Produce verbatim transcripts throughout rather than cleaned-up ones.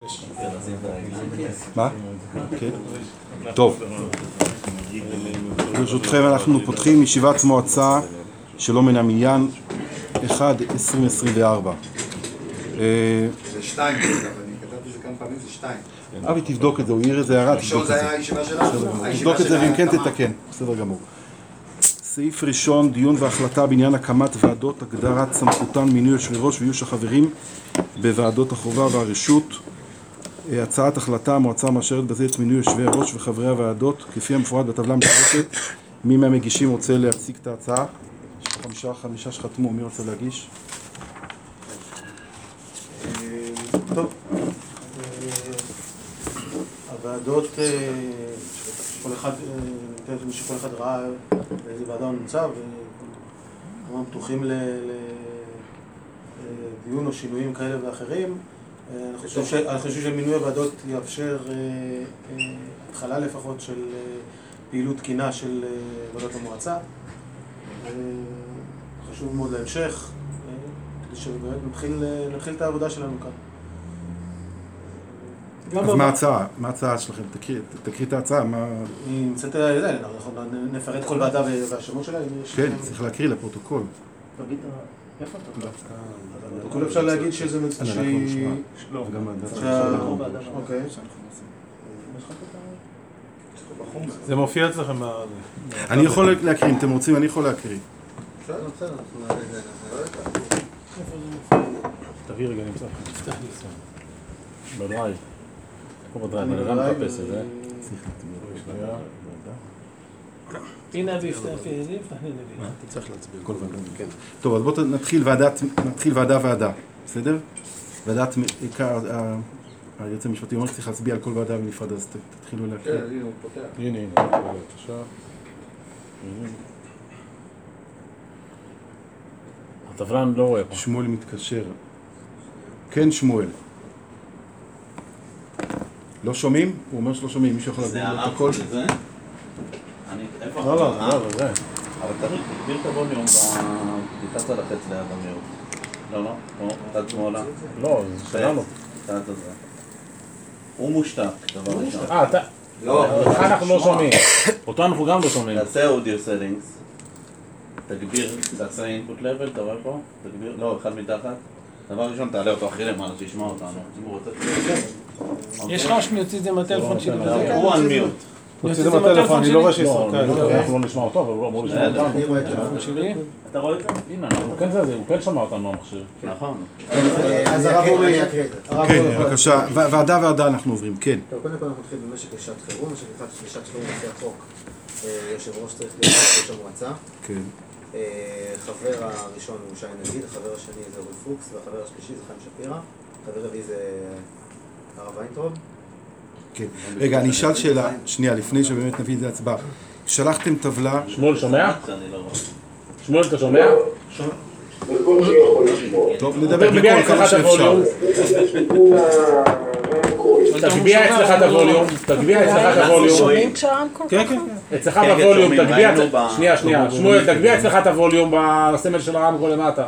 מה? כן. טוב. ברשותכם אנחנו פותחים ישיבת מועצה שלא מן המניין אחד עשרים עשרים וארבע. זה שתיים, אני כתבתי זה כמה פעמים, זה שתיים. אבי תבדוק את זה, הוא העיר איזה הערה, תבדוק את זה זה. היה הישיבה שלנו. תבדוק את זה ואם כן תתקן, בסדר גמור. סעיף ראשון, דיון והחלטה בעניין הקמת ועדות, הגדרת סמכותן, מינוי יושבי ראש ואיוש החברים בוועדות החובה והרשות. הצעת החלטה, המועצה מאשרת בזה את מינוי יושבי הראש וחברי הוועדות כפי המפורט בטבלה המשותפת. מי מהמגישים רוצה להציג את ההצעה? יש חמישה, חמישה שחתמו, מי רוצה להגיש? טוב, הוועדות, שכל אחד, שכל אחד ראה באיזה ועדה הוא נמצא וכמובן פתוחים לדיון או שינויים כאלה ואחרים. אני חושב שמינוי הוועדות יאפשר התחלה לפחות של פעילות תקינה של ועדת המועצה. חשוב מאוד להמשך, כדי שבאמת נתחיל את העבודה שלנו כאן. אז מה ההצעה? מה ההצעה שלכם? תקריא את ההצעה. היא נמצאת על זה, אנחנו נפרט כל ועדה והשמות שלה. כן, צריך להקריא לפרוטוקול. איפה אתה? הפרוטוקול אפשר להגיד שזה... לא, גם אוקיי. זה מופיע אצלכם. אני יכול להקריא, אם אתם רוצים, אני יכול להקריא. בסדר, בסדר, אנחנו נראה את זה. תביא רגע, נמצא. תפתח לי סתם. בדרייב. פה בדרייב, אני גם מחפש את זה. הנה אבי, יפתח לי נביא. אתה צריך להצביע. כל ועדה. כן. טוב, אז בואו נתחיל ועדה ועדה, בסדר? ועדת, היועץ המשפטי אומר שצריך להצביע על כל ועדה בנפרד, אז תתחילו להקריא. כן, הנה הוא פותח. הנה, הנה, בבקשה. הטבלה אני לא רואה פה. שמואל מתקשר. כן, שמואל. לא שומעים? הוא אומר שלא שומעים, מישהו יכול להגביר לו את הכל? זה הרב איפה? לא, לא, לא, זה. אבל תריך, תגביר את הווליום בלחץ על החץ ליד המיעוט. לא, לא, פה, צד שמאלה. לא, זה שלנו. צד הזה. הוא מושתק, דבר ראשון. אה, אתה... לא, אותך אנחנו לא שומעים. אותו אנחנו גם לא שומעים. תעשה אודיו סטינגס. תגביר, תעשה input level, אתה רואה פה? תגביר, לא, אחד מתחת. דבר ראשון, תעלה אותו הכי למעלה, שישמע אותנו. אם הוא רוצה... יש רעש מיוציא את זה מהטלפון שלי. הוא על מיוט. תוציא את זה בטלפון, אני לא רואה שישראל. אנחנו לא נשמע אותו, אבל הוא אמור לשמוע אותנו. אתה רואה את זה? הנה, הוא כן זה, הוא כן שמע אותנו המכשיר. נכון. אז הרב הוא יקריא את זה. כן, בבקשה. ועדה ועדה אנחנו עוברים, כן. טוב, קודם כל אנחנו נתחיל במשק לשעת חירום, משק לשעת חירום לפי החוק. יושב ראש צריך להיות ראש המועצה. כן. חבר הראשון הוא שי נגיד, החבר השני זה אורי פוקס, והחבר השלישי זה חיים שפירא. חבר רביעי זה הרב ויינטרוב. כן. רגע, אני אשאל שאלה, שנייה, לפני שבאמת נביא את זה להצבעה. שלחתם טבלה... שמואל שומע? שמואל אתה שומע? טוב, נדבר בקול כמה שאפשר. תגביה אצלך את הווליום, תגביה אצלך את הווליום. שומעים כשהרמקול ככה? כן, כן. אצלך בווליום, תגביה... שנייה, שנייה. שמואל, תגביה אצלך את הווליום בסמל של הרמקול למטה.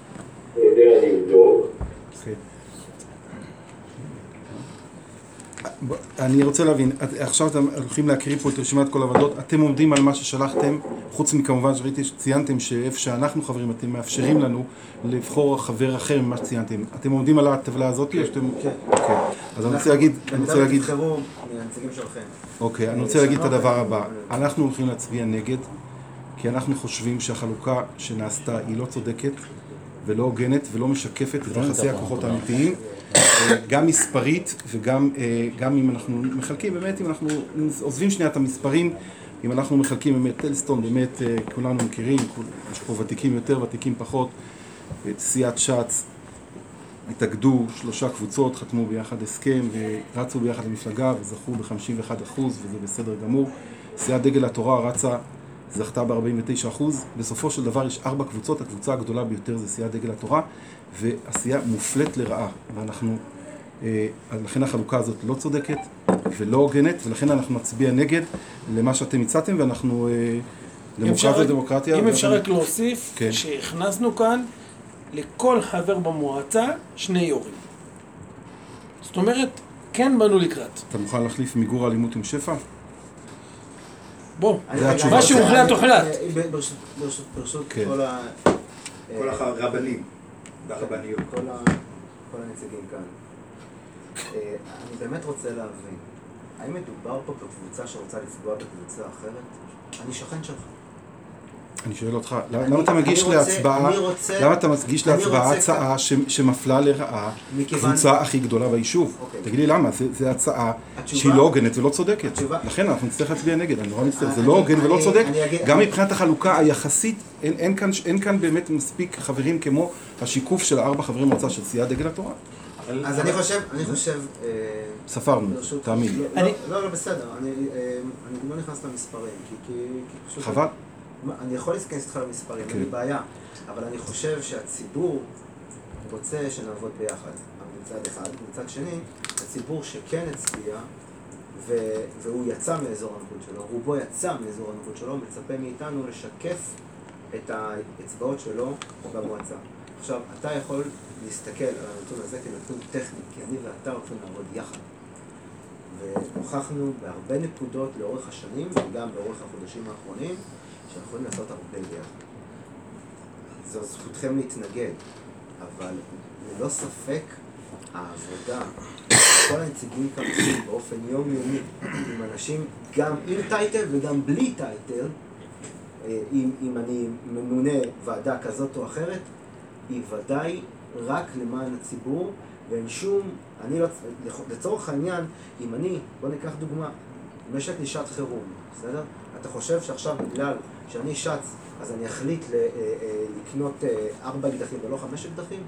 אני רוצה להבין, עכשיו אתם הולכים להקריא פה את רשימת כל הוועדות, אתם עומדים על מה ששלחתם, חוץ מכמובן שראיתי שציינתם שאיפה שאנחנו חברים, אתם מאפשרים לנו לבחור חבר אחר ממה שציינתם. אתם עומדים על הטבלה הזאת? כן. כן. אז אני רוצה להגיד... אני רוצה להגיד... חירום מהנציגים שלכם. אוקיי, אני רוצה להגיד את הדבר הבא. אנחנו הולכים להצביע נגד, כי אנחנו חושבים שהחלוקה שנעשתה היא לא צודקת ולא הוגנת ולא משקפת את יחסי הכוחות האמיתיים. גם מספרית וגם גם אם אנחנו מחלקים, באמת אם אנחנו עוזבים שנייה את המספרים, אם אנחנו מחלקים באמת טלסטון, באמת כולנו מכירים, יש פה ותיקים יותר, ותיקים פחות, סיעת שץ, התאגדו שלושה קבוצות, חתמו ביחד הסכם ורצו ביחד למפלגה וזכו ב-חמישים ואחד אחוז וזה בסדר גמור. סיעת דגל התורה רצה, זכתה ב-ארבעים ותשעה אחוז. בסופו של דבר יש ארבע קבוצות, הקבוצה הגדולה ביותר זה סיעת דגל התורה, ועשייה מופלט לרעה, ואנחנו, אה, לכן החלוקה הזאת לא צודקת ולא הוגנת, ולכן אנחנו נצביע נגד למה שאתם הצעתם, ואנחנו אה, דמוקרטיה דמוקרטיה. אם אפשר רק להוסיף, כן. שהכנסנו כאן לכל חבר במועצה שני יורים. זאת אומרת, כן באנו לקראת. אתה מוכן להחליף מיגור האלימות עם שפע? בוא, זה התשובה. מה שהוחלט הוחלט. ברשות, ברשות, ברשות כן. כל ה... כל הרבנים והרבניות. כל ה- כל הנציגים כאן. אה, אני באמת רוצה להבין, האם מדובר פה בקבוצה שרוצה לפגוע בקבוצה אחרת? אני שכן שלך. אני שואל אותך, אני- למה אתה אני מגיש רוצה- להצבעה, אני רוצה- למה אתה מגיש אני להצבעה רוצה הצעה ש- שמפלה לרעה מכיוון- קבוצה הכי גדולה ביישוב? אוקיי. תגיד לי למה, זה- זה הצעה התשובה- שהיא לא הוגנת ולא צודקת. התשובה- לכן אנחנו נצטרך להצביע נגד, אני נורא מצטער, זה אני- לא הוגן ולא אני- צודק. אני אגיד- גם אני- מבחינת החלוקה היחסית, אין- אין כאן- אין כאן באמת מספיק חברים כמו השיקוף של ארבע חברי מועצה של סיעת דגל התורה. אז אני חושב, אני חושב... אה, ספרנו, ברשות- תאמין לי. לא, אני- לא, לא, בסדר, אני אה, אני לא נכנס למספרים, כי- כי כי פשוט... חבל. מה, אני יכול להסתכנס איתך למספרים, אין לי כן. בעיה, אבל אני חושב שהציבור רוצה שנעבוד ביחד, מצד אחד. מצד שני, הציבור שכן הצביע, ו- והוא יצא מאזור הנוחות שלו, רובו יצא מאזור הנוחות שלו, מצפה מאיתנו לשקף את האצבעות שלו במועצה. עכשיו, אתה יכול להסתכל על הנתון הזה כנתון טכני, כי אני ואתה הולכים לעבוד יחד. והוכחנו בהרבה נקודות לאורך השנים, וגם לאורך החודשים האחרונים, שאנחנו יכולים לעשות הרבה ביחד. זו זכותכם להתנגד, אבל ללא ספק העבודה, כל הנציגים כאן עושים באופן יומיומי, עם אנשים גם עם טייטל וגם בלי טייטל, אם, אם אני ממונה ועדה כזאת או אחרת, היא ודאי רק למען הציבור, ואין שום, אני לא, לצורך העניין, אם אני, בוא ניקח דוגמה, אם יש לי שעת חירום, בסדר? אתה חושב שעכשיו בגלל שאני שץ, אז אני אחליט ל, לקנות ארבע אקדחים ולא חמש אקדחים?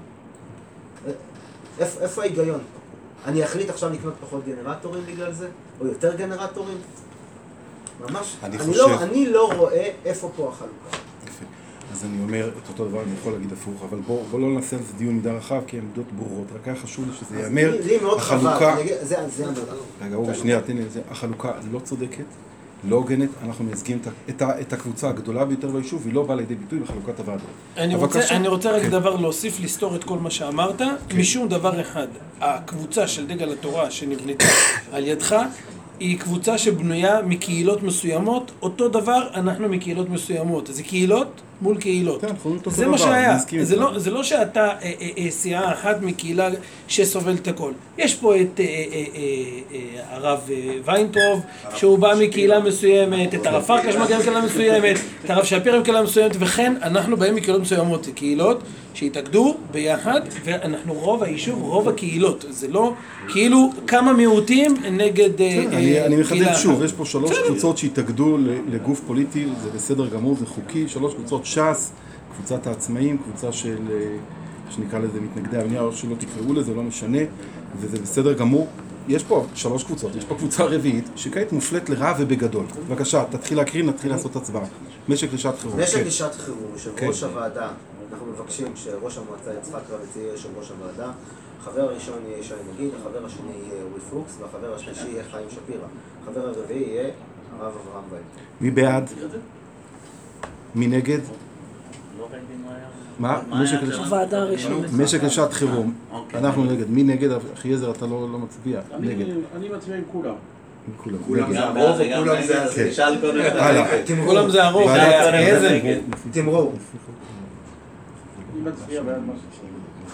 איפה, איפה ההיגיון? אני אחליט עכשיו לקנות פחות גנרטורים בגלל זה? או יותר גנרטורים? ממש, אני אני, חושב- לא, אני לא רואה איפה פה החלוקה. יפה. אז אני אומר את אותו דבר, אני יכול להגיד הפוך, אבל בוא, בוא לא נעשה על זה דיון מדי רחב, כי העמדות ברורות, רק היה חשוב לי שזה אז ייאמר. לי, לי מאוד החלוקה, חבל, אני אגיד, זה, זה המדע. רגע, אורי, שנייה, תן לי את זה. החלוקה לא צודקת, לא הוגנת, אנחנו מייצגים את, ה- את, ה- את הקבוצה הגדולה ביותר ביישוב, והיא לא באה לידי ביטוי בחלוקת הוועדות. אני אבל רוצה, קשה. אני רוצה רק כן. דבר להוסיף, לסתור את כל מה שאמרת, משום דבר אחד. הקבוצה של דגל התורה שנבנתה על ידך, היא קבוצה שבנויה מקהילות מסוימות, אותו דבר אנחנו מקהילות מסוימות. זה קהילות מול קהילות. כן, אנחנו רואים את אותו זה מה דבר, אני שהיה. מסכים זה איתך. לא, זה לא שאתה אה, אה, אה, סיעה אחת מקהילה שסובלת הכל. יש פה את אה, אה, אה, אה, הרב אה, ויינטרוב, שהוא בא מקהילה מסוימת, את הרב פרקש מגיע מקהילה מסוימת, את הרב שפירא מקהילה מסוימת, וכן אנחנו באים מקהילות מסוימות. זה קהילות שהתאגדו ביחד, ואנחנו רוב היישוב, רוב הקהילות. זה לא כאילו כמה מיעוטים נגד אה, בסדר, אני, אה, אני מחדד קהילה שוב, אחת. יש פה שלוש קבוצות שהתאגדו ל- לגוף פוליטי, זה בסדר גמור, זה חוקי, שלוש קבוצות ש"ס, קבוצת העצמאים, קבוצה של, אה, שנקרא לזה מתנגדי הבנייה, או שלא תקראו לזה, לא משנה, וזה בסדר גמור. יש פה שלוש קבוצות, יש פה קבוצה רביעית, שכעת מופלית לרעה ובגדול. בבקשה, תתחיל להקריא, נתחיל לעשות הצבעה. משק לשעת חירום. משק כן. לשעת חירום, יושב כן. ראש הוועדה, אנחנו מבקשים שראש המועצה יצחק רביץ יהיה יושב ראש הוועדה, החבר הראשון יהיה שי נגיד, החבר השני יהיה אורי פוקס, והחבר השלישי יהיה חיים שפירא. החבר הרביעי יהיה הרב אברהם וייל. מי בעד? מי נגד? מה? משק לשעת- הוועדה הראשונית. משק לשעת חירום. אוקיי. אנחנו נגד. מי נגד? אחיעזר, אתה לא לא מצביע. נגד. אני מצביע עם כולם. עם כולם. כולם נגד. זה גם הרוב, בעד וגם כולם נגד. זה- אז תשאל קודם את הלאה. הנגד. כולם זה הרוב, ועדת- זה אחיעזר. נגד. תמרור. אני מצביע בעד מה ש...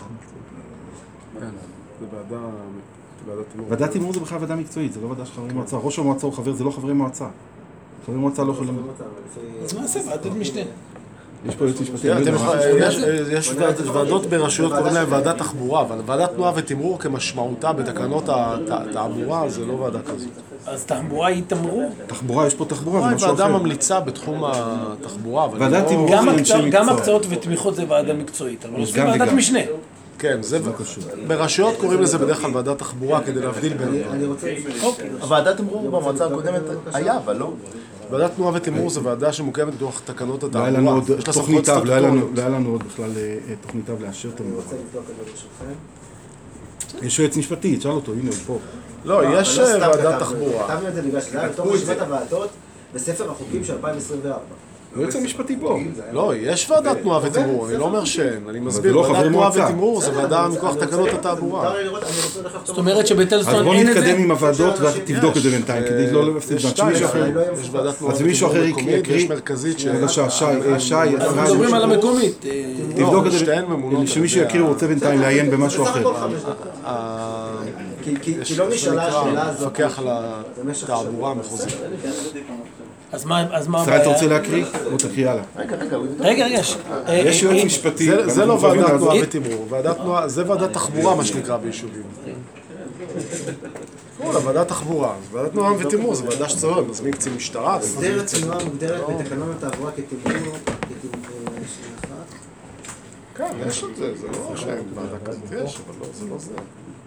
ועדת תמרור זה בכלל ועדה מקצועית, זה לא ועדה של חברי מועצה. ראש המועצה הוא חבר, זה לא חברי מועצה. חברי מועצה לא יכולים... אז מה זה ועדת משנה? יש פה יועץ משפטי. אתם אני לא יכולים- יודע. יש- יש ועד- ועדות ברשויות, קוראים להן ועדת תחבורה, אבל ועדת תנועה ותמרור כמשמעותה בתקנות התעבורה זה לא ועדה כזאת. אז תחבורה היא תמרור? תחבורה, יש פה תחבורה, זה היא משהו ועדה אחר. ממליצה בתחום התחבורה, אבל ועדת לא- תמרור. גם זה הקצאות- אנשי גם מקצוע. הקצאות ותמיכות זה ועדה מקצועית, אבל עושים גם ועדת וגם. משנה. כן, זה ברשויות קוראים לזה בדרך כלל ועדת תחבורה כדי להבדיל בין אני הדברים. רוצה... הוועדת תמרור במועצה הקודמת היה, אבל לא. ועדת תנועה ותמרור זו ועדה שמוקמת בתוך תקנות לא היה לנו עוד התעבורה. יש לה תוכנית סמכויות אב, לא היה לנו- סטטוטוריות. לא היה לנו עוד בכלל אה, תוכנית אב לאשר את אני המדבר. רוצה לבדוק את זה ברשותכם. יש יועץ משפטי, תשאל אותו, הנה הוא פה. לא, יש אבל לא סתם ועדת כתבנו את זה. תחבורה. כתבנו את זה בגלל שזה היה בתוך רשימת הוועדות בספר החוקים של אלפיים עשרים וארבע. היועץ המשפטי פה. לא, יש ועדת תנועה ותמרור, אני לא אומר שאין. אני מסביר, לא ועדת חבר תנועה מועצה. ותמרור זה ועדה מכוח תקנות התעבורה. זאת אומרת אז שבטלסון בוא אין את נתקדם זה? עם הוועדות ותבדוק את זה בינתיים, כדי לא להפסיד זמן. שמישהו אחר... יש ועדת תנועה אז מישהו אחר ותמרור מקומית, יקריא. ויש מרכזית ש... בבקשה, שי, אה, שי, אנחנו אפרים, מדברים על המקומית. תבדוק את זה, שתיהן ממונות. שמישהו יקריא, הוא רוצה בינתיים לעיין במשהו בסך אחר. הכל חמש דקות. כי- כי כי לא נשאלה השאלה הזאת. מפקח על התעבורה המחוזית. אז מה אז מה ישראל, אתה הבעיה? רוצה להקריא? בוא תקריא הלאה. רגע, רגע. ש- אה, יש אה, יועץ אה, משפטי. זה- זה ואנחנו לא מחויבים ועדת לעזור. תנועה ותמרור, ועדת תנועה, זה ועדת תחבורה מה שנקרא ביישובים. קוראים לה ועדת תחבורה, ועדת תנועה ותמרור זה ועדה שצריך, נזמין קצין משטרה, הסדר תנועה מוגדרת בתקנון התעבורה כתמרור, כתמרור, כן, יש את זה, זה לא שאין ועדה כזאת, יש, אבל לא, זה לא זה.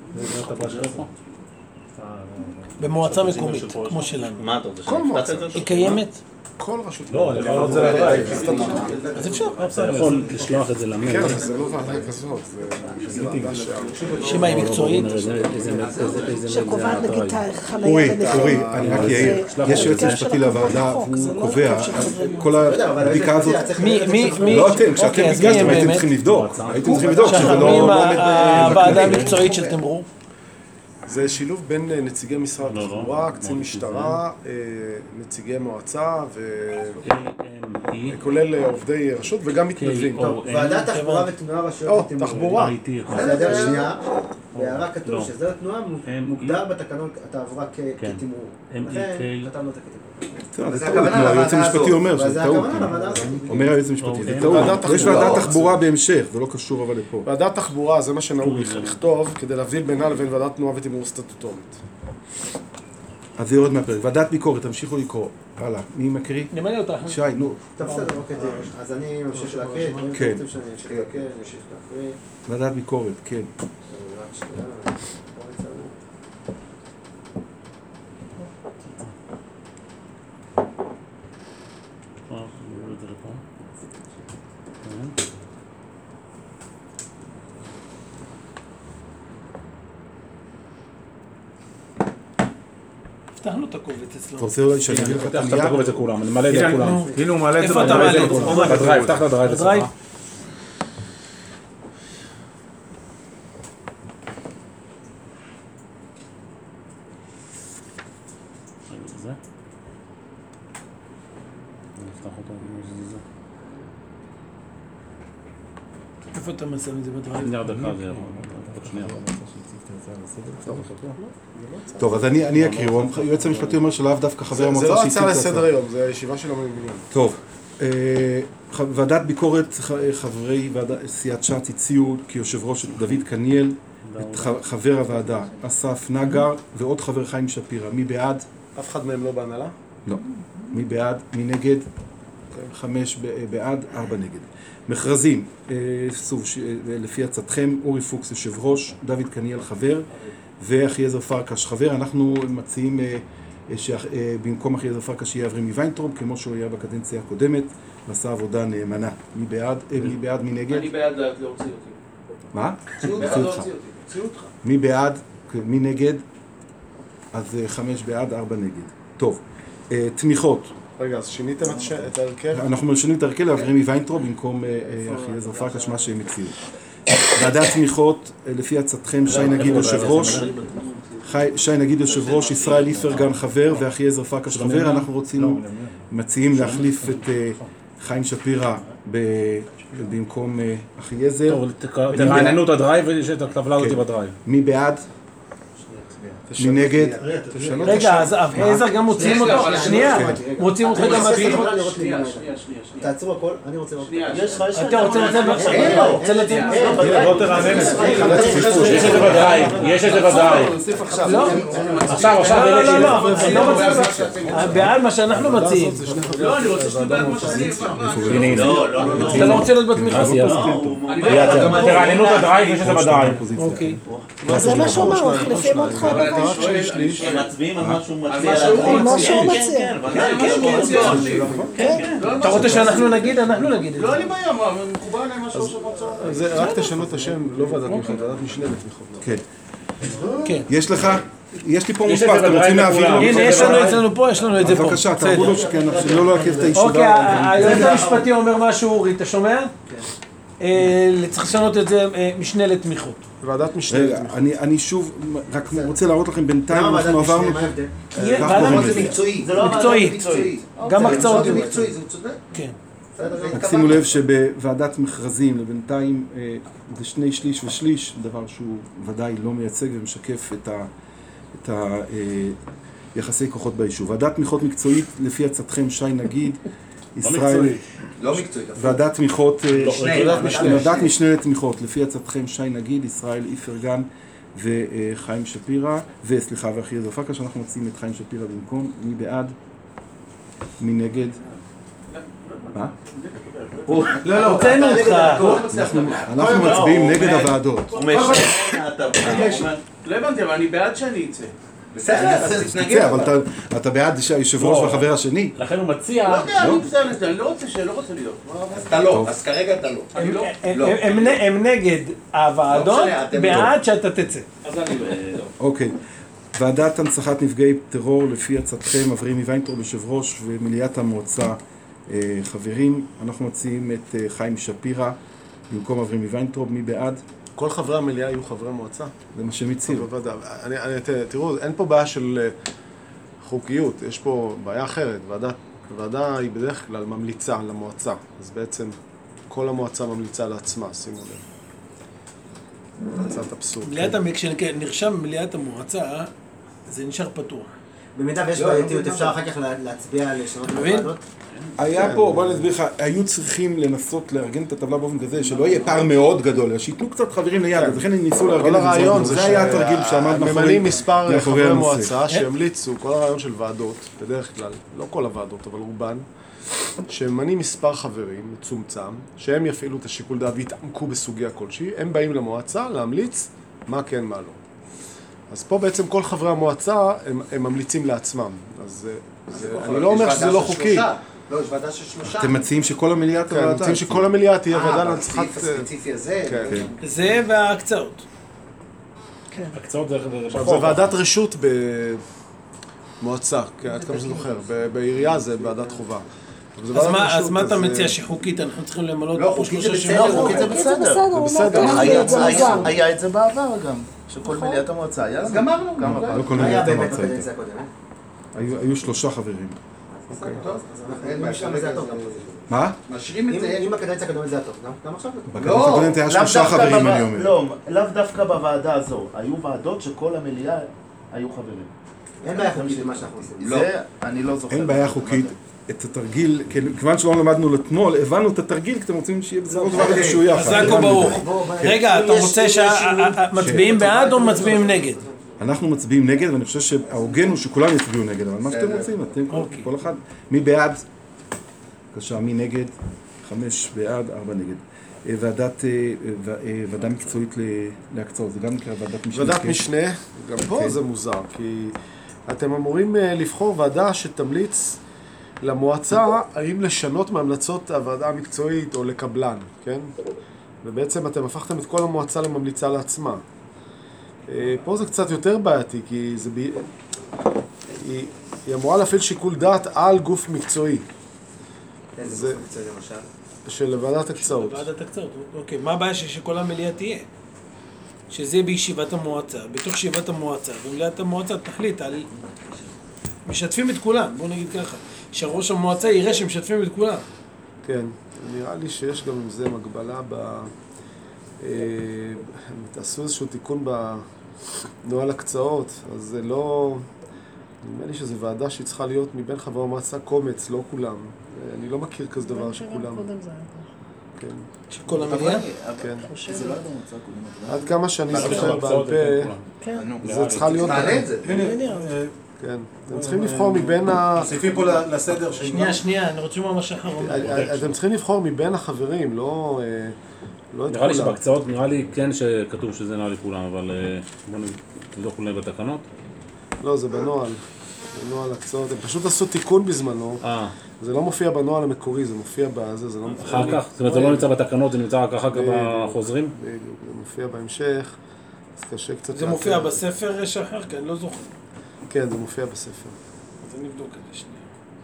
במועצה מקומית, כמו שלנו. מה אתה רוצה? כל מועצה. היא קיימת? כל רשות. לא, אני יכול לעלות את זה לדרייב. אז אפשר. אתה יכול לשלוח את זה למייל. כן, אבל זה לא ועדה כזאת, זה ועדה ש... שמה היא מקצועית? שקובעת נגיד חניה אורי, לנכים. אורי, אני רק אעיר, יש יועץ משפטי לוועדה, הוא קובע, כל הבדיקה הזאת, מי, מי, מי? לא אתם, כשאתם אוקיי, אז מי ביקשתם הם הייתם באמת? צריכים לבדוק, הייתם צריכים לבדוק שזה שחר, לא מי הם לא ה- עומד הוועדה בכללים. המקצועית של תמרור? זה שילוב בין נציגי משרד התחבורה, קצין משטרה, נציגי מועצה, וכולל עובדי רשות וגם מתנדבים. ועדת תחבורה ותנועה או, רשויות תמרור. תחבורה. זה הדרך שנייה, בהערה כתוב שהסדר תנועה מוגדר בתקנון התעבורה כתמרור. לכן כתבנו את זה כתמרור. בסדר, זה טעות, נו, היועץ המשפטי אומר אבל שזה זה טעות, הכוונה לוועדה הזאת. אומר היועץ המשפטי, זה ועדת טעות, יש תחבורה. ועדת תחבורה בהמשך, זה לא קשור אבל לפה. ועדת תחבורה זה מה שנהוג לכתוב כדי להבדיל בינה לבין ועדת תנועה ותמרור סטטוטורית. אז זה יורד מהפרק, ועדת ביקורת, תמשיכו לקרוא, הלאה, מי מקריא? נמלא אותך. שי, נו, טוב, בסדר, אוקיי, אז אני ממשיך להקריא. אם אתם כן. רוצים שאני אמשיך להקריא, אני אמשיך להקריא. ועדת ביקורת, כן. רק שנייה. בוא נצא. פתחנו את הקובץ אצלו. אתה רוצה אולי שאני אביא לך את פתח את הנייר? הקובץ לכולם, אני מלא את זה לכולם. הנה הוא מעלה את זה איפה אתה מעלה את זה? בדרייב, פתח את הדרייב אצלך. בדרייב? זה? אני אפתח אותו, אם יש זה. איפה אתה מסיים את זה בדרייב? שנייה דקה, זה יבוא. עוד שנייה. טוב, אז אני אני אקריא, הוא- היועץ המשפטי אומר שלאו דווקא חבר זה המועצה לא שהציג הצעה את ההצעה. לסדר היום, זה הישיבה של הממונים. טוב, אה, ח- ועדת ביקורת, ח- חברי ועדה- סיעת ש"ס הציעו כיושב ראש את דוד קניאל, את ח- חבר הוועדה אסף נגר ועוד חבר חיים שפירא. מי בעד? אף אחד מהם לא בהנהלה? לא. מי בעד? מי נגד? חמש ב- בעד, ארבע נגד. מכרזים, אה, סוב, ש- אה, לפי עצתכם, אורי פוקס יושב ראש, דוד קניאל חבר ואחייעזר פרקש חבר. אנחנו מציעים אה, שבמקום אחייעזר פרקש יהיה אברמי ויינטרוב, כמו שהוא היה בקדנציה הקודמת, ועשה עבודה נאמנה. מי בעד? אה, מי בעד? מי נגד? אני בעד להוציא אותי. מה? להוציא להוציא אותך. אותי. להוציא אותך. מי בעד? מי נגד? אז אה, חמש בעד, ארבע נגד. טוב, אה, תמיכות. רגע, אז שיניתם את ש- את ההרכב? אנחנו משנים את ההרכב לאברמי ויינטרוב במקום אה, אה, אחייעזר פרקש, מה שהם הציעו. ועדת תמיכות, אה, לפי עצתכם, שי נגיד יושב ראש, חי- שי נגיד יושב ראש, ישראל איפרגן חבר ואחייעזר פרקש חבר. אנחנו רוצים, מציעים להחליף את אה, חיים שפירא ב- במקום אה, אחייעזר. טוב, תק- תרעננו את הדרייב ויש את הטבלה הזאת בדרייב. מי בעד? מי נגד? רגע, אז אביעזר גם מוציאים אותו? שנייה, מוציאים אותך גם מהתמיכות? שנייה, שנייה, שנייה. תעצרו הכל, אני רוצה לראות. יש לך, יש לך. אתה רוצה לצאת עכשיו? רוצה לצאת? בוא תרענן את זה. יש את זה בדרייב, יש את זה בדרייב. לא, עכשיו, עכשיו, לא, לא, לא, הנה, אני לא מציע בעד מה שאנחנו מציעים. לא, אני רוצה שתדע כמו שאני אשמח. הנה, הנה. אתה לא רוצה להיות בתמיכות? תרעננו את הדרייב, יש את זה בדרייב. אוקיי. זה מה שהוא אומר, מחליפים אותך בבית. הם מצביעים על משהו על מציע. מה מה שהוא שהוא מציע. מציע. כן, מה שהוא מציע. כן. אתה רוצה שאנחנו נגיד? אנחנו נגיד את לא, זה. אין לי בעיה, מה, מקובל עליהם מה שראש המועצה. זה רק תשנו את השם, לא ועדת תמיכות, ועדת משנה לתמיכות. כן. כן. יש לך? יש לי פה מוספק, אתם רוצים להעביר? הנה, יש לנו אצלנו פה, יש לנו את זה פה. בבקשה, תראו לו שכן, שלא לא לעכב את הישיבה. אוקיי, היועץ המשפטי אומר משהו, אורי, אתה שומע? צריך לשנות את זה משנה לתמיכות. ועדת משנה לתמיכות. אני שוב, רק רוצה להראות לכם בינתיים, אנחנו עברנו... זה מקצועי. זה לא מקצועי. גם הקצאות זה מקצועי, זה צודק. כן. רק שימו לב שבוועדת מכרזים לבינתיים זה שני שליש ושליש, דבר שהוא ודאי לא מייצג ומשקף את היחסי כוחות ביישוב. ועדת תמיכות מקצועית, לפי עצתכם שי נגיד, ישראל... לא מקצועית. ועדת תמיכות... ועדת משנה לתמיכות, לפי עצתכם שי נגיד, ישראל איפרגן וחיים שפירא, וסליחה, ואחיעזר פרקש, אנחנו מציעים את חיים שפירא במקום. מי בעד? מי נגד? מה? לא, לא, הוצאנו אותך. אנחנו מצביעים נגד הוועדות. לא הבנתי, אבל אני בעד שאני אצא. בסדר, אז תצא, אבל אתה בעד שהיושב ראש והחבר השני. לכן הוא מציע... לא יודע, אני בסדר, אני לא רוצה שלא רוצה להיות. אז אתה לא, אז כרגע אתה לא. הם נגד הוועדות, בעד שאתה תצא. אז אני לא. אוקיי. ועדת הנצחת נפגעי טרור, לפי עצתכם, אברהמי ויינטרוב, יושב ראש ומליאת המועצה חברים. אנחנו מציעים את חיים שפירא במקום אברהמי ויינטרוב. מי בעד? כל חברי המליאה יהיו חברי מועצה? זה מה שהם הציעו. תראו, אין פה בעיה של חוקיות, יש פה בעיה אחרת. ועדה היא בדרך כלל ממליצה למועצה, אז בעצם כל המועצה ממליצה לעצמה, שימו לב. קצת אבסורד. כשנרשם במליאת המועצה, זה נשאר פתוח. במידה ויש בעייתיות, אפשר אחר כך להצביע לשנות את הוועדות? היה פה, בוא נסביר לך, היו צריכים לנסות לארגן את הטבלה באופן כזה, שלא יהיה פער מאוד גדול, שייתנו קצת חברים ליד, אז לכן הם ניסו לארגן את זה. זה היה התרגיל שעמד מאחורי הנושא. ממנים מספר חברי מועצה שימליצו, כל הרעיון של ועדות, בדרך כלל, לא כל הוועדות, אבל רובן, שממנים מספר חברים מצומצם, שהם יפעילו את השיקול דעת ויתעמקו בסוגיה כלשהי, הם באים למועצה להמליץ מה כן, מה לא. אז פה בעצם כל חברי המועצה הם ממליצים לעצמם, אז אני לא אומר שזה לא חוקי. לא, יש ועדה של שלושה. אתם מציעים שכל המליאה תהיה ועדה? כן, מציעים שכל המליאה תהיה ועדה להנצחת... אה, בסעיף הספציפי הזה? זה וההקצאות. כן. הקצאות זה בחוק. זה ועדת רשות במועצה, עד כמה שאני זוכר. בעירייה זה ועדת חובה. אז מה אתה מציע שחוקית אנחנו צריכים למלות? לא, חוקית זה בסדר. לא, חוקית זה בסדר. זה בסדר. היה את זה בעבר גם, שכל מליאת המועצה היה. אז גמרנו. לא כל מליאת המועצה הייתה. היו שלושה חברים. מה? משאירים את זה, אם הקדנציה הקודמת זה הטוב, גם עכשיו זה טוב. בקדנציה הקודמת היה שלושה חברים, אני אומר. לא, לאו דווקא בוועדה הזו. היו ועדות שכל המליאה היו חברים. אין בעיה חוקית למה שאנחנו עושים. זה אני לא זוכר. אין בעיה חוקית. את התרגיל, כיוון שלא למדנו אתמול, הבנו את התרגיל, כי אתם רוצים שיהיה בסופו של דבר איזשהו יחד. חזק וברוך. רגע, אתה רוצה שמצביעים בעד או מצביעים נגד? אנחנו מצביעים נגד, ואני חושב שההוגן הוא שכולם יצביעו נגד, אבל מה שאתם רוצים, אתם כל אחד. מי בעד? בבקשה, מי נגד? חמש בעד, ארבע נגד. ועדת, ועדה מקצועית להקצאות, זה גם נקרא ועדת משנה. ועדת משנה, גם פה זה מוזר, כי אתם אמורים לבחור ועדה שתמליץ למועצה האם לשנות מהמלצות הוועדה המקצועית או לקבלן, כן? ובעצם אתם הפכתם את כל המועצה לממליצה לעצמה. פה זה קצת יותר בעייתי, כי זה ב... היא... היא אמורה להפעיל שיקול דעת על גוף מקצועי. איזה גוף מקצועי למשל? של ועדת הקצאות. ועדת הקצאות, אוקיי. מה הבעיה שכל המליאה תהיה? שזה בישיבת המועצה, בתוך ישיבת המועצה, ומליאת המועצה תחליט על... משתפים את כולם, בואו נגיד ככה. שראש המועצה יראה שמשתפים את כולם. כן, נראה לי שיש גם עם זה מגבלה ב... תעשו איזשהו תיקון בנוהל הקצאות, אז זה לא... נראה לי שזו ועדה שהיא צריכה להיות מבין חברי המועצה קומץ, לא כולם. אני לא מכיר כזה דבר שכולם... כן. שכל המליאה? כן. עד כמה שאני זוכר בעל פה, זה צריכה להיות... תעלה את זה. כן. אתם צריכים לבחור מבין ה... מוסיפים פה לסדר. שנייה, שנייה, אני רוצה ממש אחרון. אתם צריכים לבחור מבין החברים, לא... נראה לי שבהקצאות, נראה לי כן שכתוב שזה נראה לי כולם, אבל בואו נבדוק אולי בתקנות. לא, זה בנוהל. בנוהל הקצאות. הם פשוט עשו תיקון בזמנו. זה לא מופיע בנוהל המקורי, זה מופיע בזה, זה לא מופיע... אחר כך? זאת אומרת, זה לא נמצא בתקנות, זה נמצא רק אחר כך בחוזרים? בדיוק, זה מופיע בהמשך. אז קשה קצת... זה מופיע בספר שחר? כן, לא זוכר. כן, זה מופיע בספר. אז נבדוק את זה שנייה.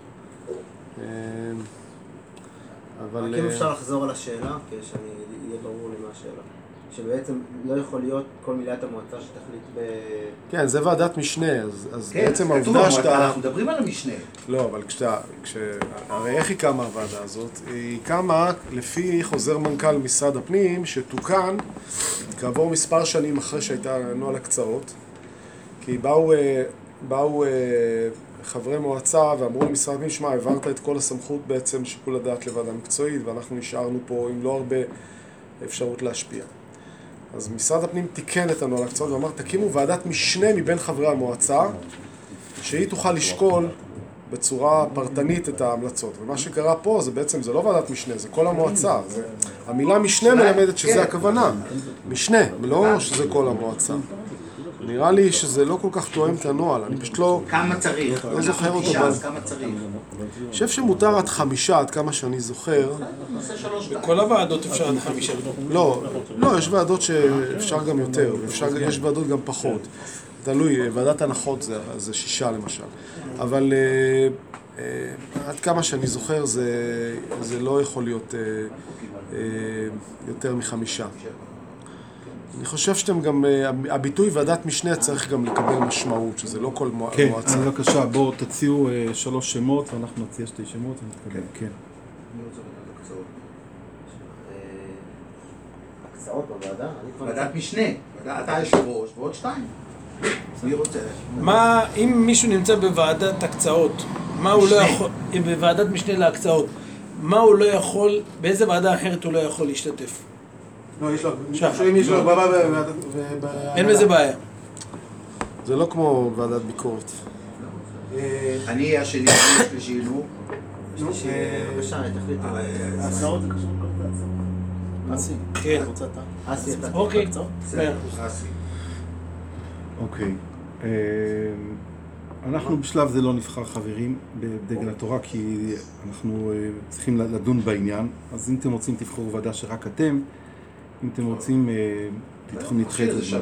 אבל... רק אם אפשר לחזור על השאלה, כדי שאני יהיה ברור לי מה השאלה. שבעצם לא יכול להיות כל מליאת המועצה שתחליט ב... כן, זה ועדת משנה, אז, אז כן, בעצם כתוב, העובדה שאתה... אנחנו מדברים על המשנה. לא, אבל כשאתה... כש... הרי איך היא קמה הוועדה הזאת? היא קמה לפי חוזר מנכ"ל משרד הפנים, שתוקן כעבור מספר שנים אחרי שהייתה נוהל הקצאות, כי באו, באו חברי מועצה ואמרו למשרד הפנים, שמע, העברת את כל הסמכות בעצם שיקול הדעת לוועדה מקצועית, ואנחנו נשארנו פה עם לא הרבה אפשרות להשפיע. אז משרד הפנים תיקן את הנוהל הקצאות ואמר, תקימו ועדת משנה מבין חברי המועצה, שהיא תוכל לשקול בצורה פרטנית את ההמלצות. ומה שקרה פה זה בעצם, זה לא ועדת משנה, זה כל המועצה. זה, המילה משנה מלמדת שזה הכוונה. משנה, לא שזה כל המועצה. נראה לי שזה לא כל כך תואם את הנוהל, אני פשוט לא... כמה צריך? לא זוכר אותו. כמה צריך? אני חושב שמותר עד חמישה, עד כמה שאני זוכר. בכל הוועדות אפשר עד חמישה. לא, לא, יש ועדות שאפשר גם יותר, יש ועדות גם פחות. תלוי, ועדת הנחות זה, זה שישה למשל. אבל אה, אה, עד כמה שאני זוכר זה, זה לא יכול להיות אה, אה, יותר מחמישה. אני חושב שאתם גם, הביטוי ועדת משנה צריך גם לקבל משמעות, שזה לא כל מועצה. כן, אז בבקשה, בואו תציעו שלוש שמות, ואנחנו נציע שתי שמות ונתקדם. כן. הקצאות בוועדה? ועדת משנה. אתה יושב ראש ועוד שתיים. מי רוצה? מה, אם מישהו נמצא בוועדת הקצאות, מה הוא לא יכול, בוועדת משנה להקצאות, מה הוא לא יכול, באיזה ועדה אחרת הוא לא יכול להשתתף? לא, יש לו, אם יש לו בבא ב... אין בזה בעיה. זה לא כמו ועדת ביקורת. אני השני, השלישי, נו. בבקשה, תחליט. ההצעות זה קשור להצעות. אסי, כן. אסי, אתה... אוקיי. אסי. אוקיי. אנחנו בשלב זה לא נבחר חברים בדגל התורה, כי אנחנו צריכים לדון בעניין. אז אם אתם רוצים תבחרו ועדה שרק אתם, אם אתם רוצים, תתחום נדחה את זה.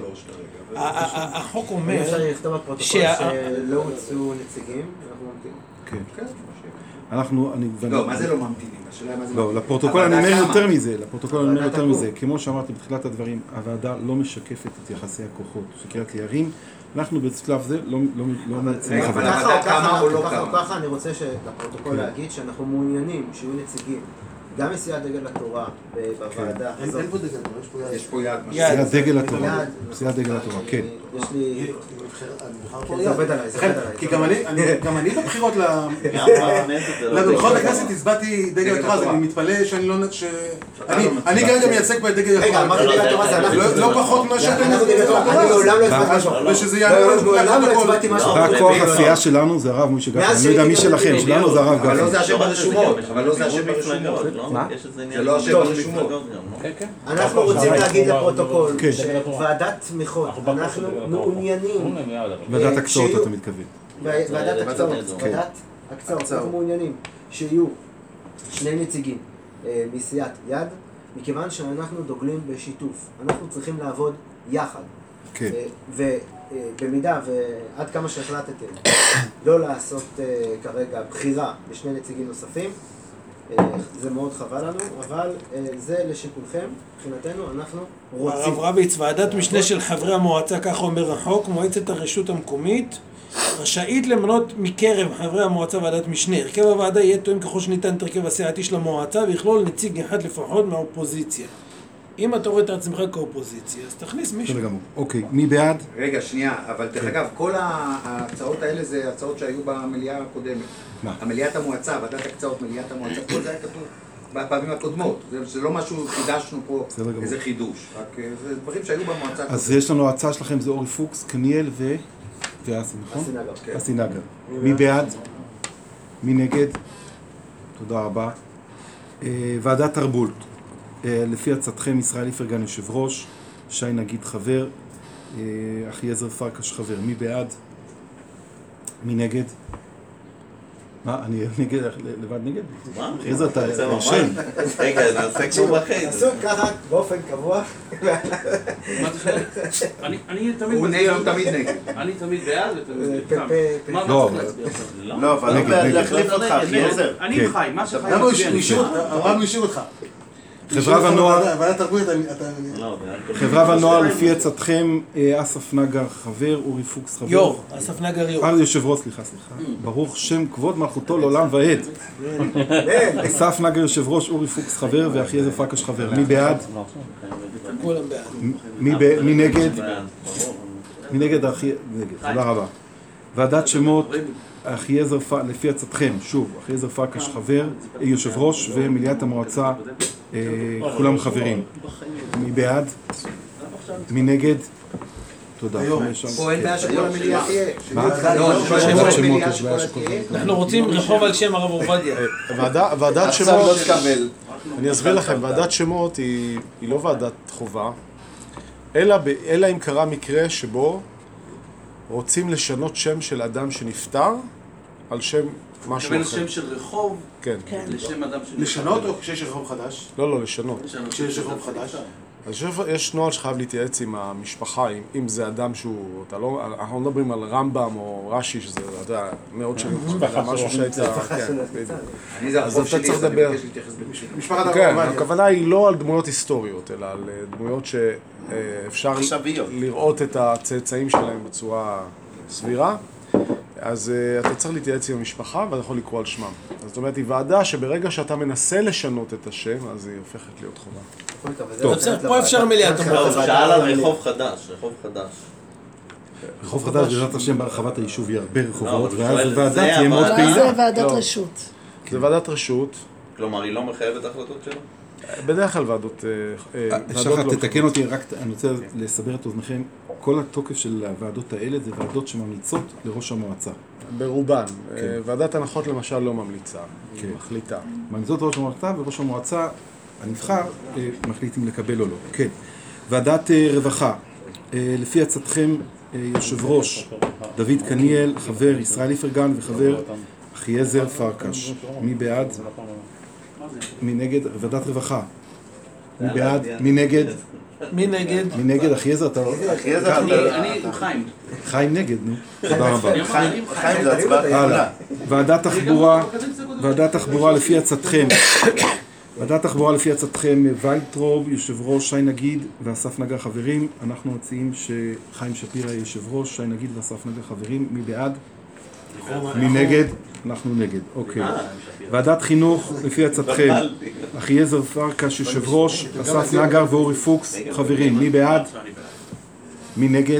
החוק אומר... אפשר לכתוב בפרוטוקול שלא הוצאו נציגים, אנחנו ממתינים. כן. אנחנו... לא, מה זה לא ממתינים? לא, לפרוטוקול אני אומר יותר מזה, לפרוטוקול אני אומר יותר מזה. כמו שאמרתי בתחילת הדברים, הוועדה לא משקפת את יחסי הכוחות של קריית יערים. אנחנו בשלב זה לא מציעים חברים. אבל ככה או ככה אני רוצה לפרוטוקול להגיד שאנחנו מעוניינים שיהיו נציגים. גם מסיעת דגל התורה בוועדה הזאת. אין פה דגל התורה, יש פה יד. מסיעת דגל התורה, מסיעת דגל התורה, כן. יש לי... זה עובד עליי, זה עובד עליי. כי גם אני בבחירות לבחירות לכנסת הצבעתי דגל התורה, אז אני מתפלא שאני לא... אני כרגע מייצג פה את דגל התורה. רגע, אמרתי דגל התורה זה אנחנו. לא פחות ממה שאתם... אני מעולם לא הצבעתי משהו. ושזה יעלה... מעולם לא הצבעתי משהו. והכוח הסיעה שלנו זה הרב מוישה גפני. אני לא יודע מי שלכם, שלנו זה הרב גפני. אבל לא זה השם ברשומות. אבל לא זה השם ברשומות. מה? זה לא השם ברשומות. אנחנו רוצים להגיד לפרוטוקול שוועדת תמיכות, אנחנו מעוניינים... ועדת הקצאות אתה מתכוון. ועדת הקצאות, ועדת הקצאות, אנחנו מעוניינים שיהיו שני נציגים מסיעת יד, מכיוון שאנחנו דוגלים בשיתוף, אנחנו צריכים לעבוד יחד. כן. ובמידה ועד כמה שהחלטתם לא לעשות כרגע בחירה בשני נציגים נוספים, זה מאוד חבל לנו, אבל זה לשיקולכם, מבחינתנו אנחנו רוצים. הרב רביץ, ועדת משנה של חברי המועצה, כך אומר החוק, מועצת הרשות המקומית רשאית למנות מקרב חברי המועצה ועדת משנה. הרכב הוועדה יהיה תואם ככל שניתן את הרכב הסיעתי של המועצה ויכלול נציג אחד לפחות מהאופוזיציה. אם אתה רואה את עצמך כאופוזיציה, אז תכניס מישהו. אוקיי, מי בעד? רגע, שנייה, אבל דרך אגב, כל ההצעות האלה זה הצעות שהיו במליאה הקודמת. מה? המליאת המועצה, ועדת הקצאות, מליאת המועצה, כל זה היה כתוב בפעמים הקודמות. זה לא משהו חידשנו פה, איזה חידוש. רק זה דברים שהיו במועצה הקודמת. אז יש לנו הצעה שלכם, זה אורי פוקס, קניאל ו... ואסי, נכון? אסי נגר, כן. אסי נגר. מי בעד? מי נגד? תודה רבה. ועדת תרבות. לפי הצעתכם, ישראל איפרגן יושב ראש, שי נגיד חבר, אחי עזר פרקש חבר. מי בעד? מי נגד? מה, אני נגד, לבד נגד? מה? איזה אתה זה ממש? ישן. רגע, נעשה כמו בחיים. תעשו ככה באופן קבוע. מה אתה שואל? אני אני תמיד... הוא נגד, הוא תמיד נגד. אני תמיד בעד ותמיד... פה, פה, פה. מה לא, צריך להצביע עכשיו? לא, אבל נגד, לא נגד. להחליף אותך, אחי עוזר. אני עם חיים, מה שחיים למה הוא מצביע, השאיר אני אותך? הרב השאיר אותך. חברה ונוער, ועדת תרבות, אתה... לא, זה היה- חברה ונוער לפי עצתכם, אה, אסף נגר חבר, אורי פוקס חבר. יור, אסף נגר יור. אה, יושב ראש, סליחה, סליחה. ברוך שם כבוד מלכותו לעולם ועד. אסף נגר יושב ראש, אורי פוקס חבר, ואחיעזר פרקש חבר. מי בעד? כולם בעד. מי ב- מי נגד? מי נגד אחי... נגד, תודה רבה. ועדת שמות, אחיעזר, פ- לפי עצתכם, שוב, אחיעזר פרקש חבר, יושב ראש, ומליאת המועצה, אה, כולם חברים. מי בעד? מי נגד? תודה. חמש, פה אין בעיה שכל המליאה תהיה. מה? לא, ועדת שכל שמות, המליאה יש בעיה שכל שכל תהיה. אנחנו רוצים רחוב על שם הרב עובדיה. ועדה- ועדת עכשיו שמות, לא תקבל. אני אסביר לכם, ועדת שמות היא היא לא ועדת חובה, אלא ב- אלא אם קרה מקרה שבו רוצים לשנות שם של אדם שנפטר על שם משהו מתכוון אחר. לשם של רחוב, כן. כן. לשם אדם של... לשנות או כשיש רחוב חדש? לא, לא, לשנות. כשיש רחוב חדש? אז יש, יש נוהל שחייב להתייעץ עם המשפחה, אם, אם זה אדם שהוא, אתה לא, אנחנו לא מדברים על רמב"ם או רש"י, שזה, אתה יודע, מאוד שנים, משהו שהיית, כן, בדיוק. אני זה אז החוב אתה שלי, צריך אז אני לדבר. מבקש להתייחס במשפט. משפחת הרב כן, עובדיה. הכוונה היא לא על דמויות היסטוריות, אלא על דמויות שאפשר עכשוויות. לראות את הצאצאים שלהם בצורה סבירה. אז uh, אתה צריך להתייעץ עם המשפחה ואתה יכול לקרוא על שמם. אז זאת אומרת, היא ועדה שברגע שאתה מנסה לשנות את השם, אז היא הופכת להיות חובה. טוב, בסדר, פה אפשר מליאת לא, המועצה. הוא שאל על רחוב חדש, רחוב חדש. רחוב חדש, בעזרת השם, בהרחבת היישוב יהיה הרבה רחובות, אבל ואז שואל, הוועדה זה תהיה מאוד הוועדה? פעילה. זה ועדת לא. רשות. זה ועדת רשות. כלומר, היא לא מחייבת החלטות שלו? בדרך כלל ועדות... אה, אה, שחר, ועדות לא תתקן מחייבות. אותי, רק אני רוצה לסבר את אוזניכם, כל התוקף של הוועדות האלה זה ועדות שממליצות לראש המועצה. ברובן. כן. אה, ועדת הנחות למשל לא ממליצה, היא כן. מחליטה. ממליצות לראש המועצה, וראש המועצה הנבחר אה, מחליט אם לקבל או לא. כן. ועדת אה, רווחה, אה, לפי עצתכם, אה, יושב ראש דוד קניאל, חבר ישראל איפרגן וחבר אחיעזר פרקש. מי בעד? מי נגד? ועדת רווחה. מי בעד? מי נגד? מי נגד? מי נגד? אחיעזר, אתה... אני אני עם חיים. חיים נגד, נו. תודה רבה. אני עם חיים. חיים זה הצבעה הלאה. ועדת תחבורה, ועדת תחבורה לפי עצתכם. ועדת תחבורה לפי עצתכם, וייטרוב, יושב ראש, שי נגיד ואסף נגר חברים. אנחנו מציעים שחיים שפירא יהיה יושב ראש, שי נגיד ואסף נגר חברים. מי בעד? מי נגד? אנחנו נגד, אוקיי. ועדת חינוך לפי עצתכם, אחיעזר פרקש יושב ראש, אסף נגר ואורי פוקס חברים. מי בעד? מי נגד?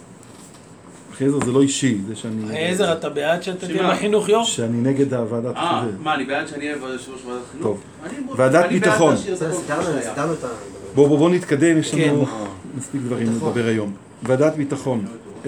אחיעזר זה לא אישי, זה שאני... עזר, אתה בעד שאתה תהיה שמה? בחינוך יום? שאני נגד הוועדת אה, חבר. מה, אני בעד שאני אהיה יושב ראש ועדת חינוך? טוב. אני- ועדת אני בעד ביטחון. להשאיר את הכל כמו סידרנו שהיה. סידרנו את ה... בואו בוא, בוא נתקדם, יש לנו כן. מספיק דברים לדבר היום. ועדת ביטחון. אה,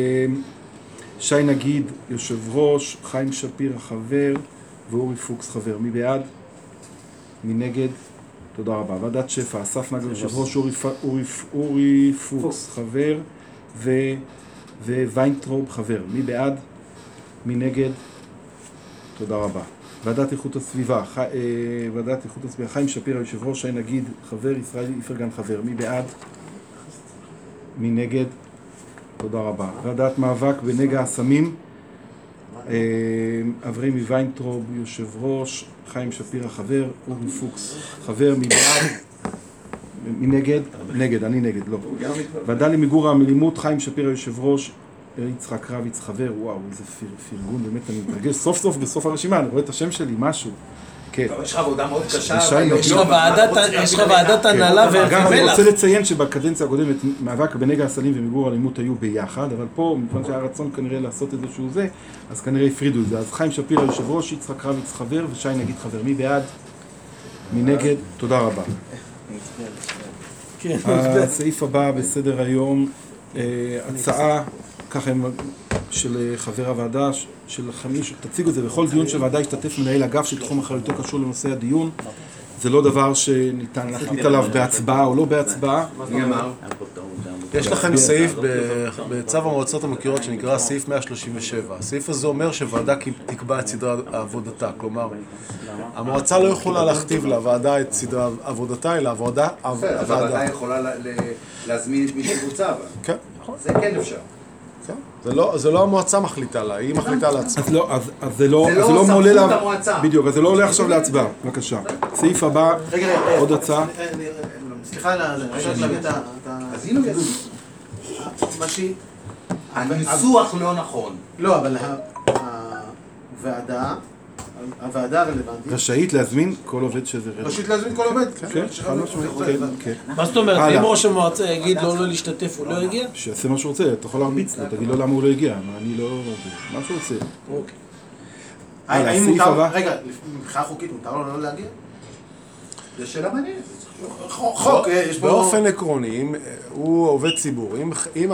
שי נגיד, יושב ראש, חיים שפירא חבר ואורי פוקס חבר. מי בעד? מי נגד? תודה רבה. ועדת שפע, אסף נגר יושב ראש, אורי, פ- אורי, פ- אורי פוקס חבר ו... וויינטרוב חבר. מי בעד? מי נגד? תודה רבה. ועדת איכות הסביבה, ח... אה, ועדת איכות הסביבה, חיים שפירא יושב ראש, שי נגיד חבר, ישראל איפרגן חבר. מי בעד? מי נגד? תודה רבה. ועדת מאבק בנגע הסמים, אה, אברהים ויינטרוב יושב ראש, חיים שפירא חבר, אורי פוקס חבר. מי בעד? מי נגד? נגד, אני נגד, לא. ועדה למיגור האלימות, חיים שפירא יושב ראש, יצחק רביץ חבר. וואו, איזה פיר, פרגון, באמת אני מתרגש. סוף סוף בסוף הרשימה, אני רואה את השם שלי, משהו. כן. יש לך עבודה מאוד קשה. ושי אבל יש נגיד- לך ועדת- יש לך ועדת הנהלה ו- אגב, אני ומלח. רוצה לציין שבקדנציה הקודמת מאבק בנגע הסמים ומיגור האלימות היו ביחד, אבל פה, מכיוון שהיה רצון כנראה לעשות איזשהו זה, אז כנראה הפרידו את זה. אז חיים שפירא יושב ראש, יצחק רביץ חבר ושי נגיד חבר. מי בעד? מי נגד? תודה רבה. כן. הסעיף הבא בסדר היום, אה, הצעה, ככה הם- של אה, חבר הוועדה, של חמיש, תציגו את זה, בכל דיון של ועדה ישתתף מנהל אגף שתחום אחריותו קשור לנושא הדיון. זה לא דבר שניתן להחליט עליו בהצבעה או לא בהצבעה. מי אמר? יש לכם סעיף בצו המועצות המכירות שנקרא סעיף מאה שלושים ושבע. הסעיף הזה אומר שוועדה תקבע את סדרי עבודתה. כלומר, המועצה לא יכולה להכתיב לוועדה את סדרי עבודתה, אלא הוועדה... הוועדה יכולה להזמין את מי שבוצע. כן. זה כן אפשר. זה לא המועצה מחליטה לה, היא מחליטה לעצמה. אז זה לא מועלה לה... בדיוק, אז זה לא עולה עכשיו להצבעה. בבקשה. סעיף הבא, עוד הצעה. סליחה על זה, אני חושב להביא את ה... אז הנה ידעו. מה שהיא... הניסוח לא נכון. לא, אבל הוועדה, הוועדה הרלוונטית... רשאית להזמין כל עובד שזה רלוונטי. רשאית להזמין כל עובד. כן, חד משמעית, כן. מה זאת אומרת, אם ראש המועצה יגיד לו לא להשתתף, הוא לא יגיע? שיעשה מה שהוא רוצה, אתה יכול להרביץ לו, תגיד לו למה הוא לא הגיע, אני לא... מה שהוא רוצה. אוקיי. האם מותר... רגע, מבחינה חוקית מותר לו לא להגיע? זו שאלה מעניינת. חוק, יש בו... באופן עקרוני, אם הוא עובד ציבור, אם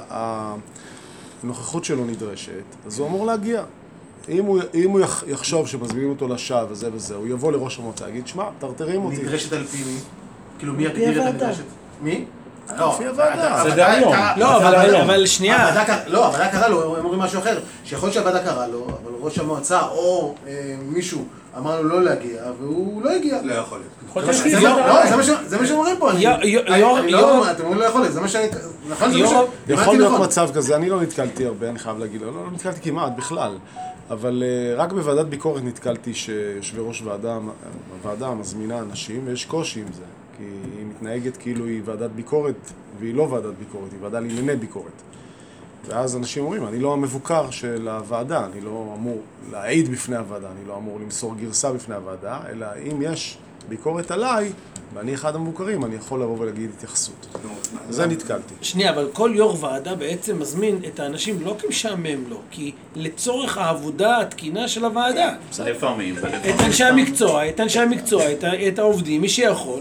הנוכחות שלו נדרשת, אז הוא אמור להגיע. אם הוא יחשוב שמזמינים אותו לשווא וזה וזה, הוא יבוא לראש המועצה, יגיד, שמע, תרתרים אותי. נדרשת על פי מי? כאילו מי יגדיר את הנדרשת? מי? לפי הוועדה. זה דהיום. לא, אבל שנייה. לא, הוועדה קרא לו, הם אומרים משהו אחר. שיכול להיות שהוועדה קרא לו, אבל ראש המועצה או מישהו אמר לו לא להגיע, והוא לא הגיע. לא יכול להיות. זה מה שאומרים פה. אתם אומרים לא יכול להיות, זה מה שאני... יכול להיות מצב כזה, אני לא נתקלתי הרבה, אני חייב להגיד, לא נתקלתי כמעט בכלל. אבל רק בוועדת ביקורת נתקלתי שיושבי ראש ועדה מזמינה אנשים, ויש קושי עם זה. כי היא מתנהגת כאילו היא ועדת ביקורת, והיא לא ועדת ביקורת, היא ועדה לענייני ביקורת. ואז אנשים אומרים, אני לא המבוקר של הוועדה, אני לא אמור להעיד בפני הוועדה, אני לא אמור למסור גרסה בפני הוועדה, אלא אם יש ביקורת עליי, ואני אחד המבוקרים, אני יכול לבוא ולהגיד התייחסות. זה נתקלתי. שנייה, אבל כל יו"ר ועדה בעצם מזמין את האנשים לא כמשעמם לו, כי לצורך העבודה התקינה של הוועדה. לפעמים. את אנשי המקצוע, את אנשי המקצוע, את העובדים, מי שיכול.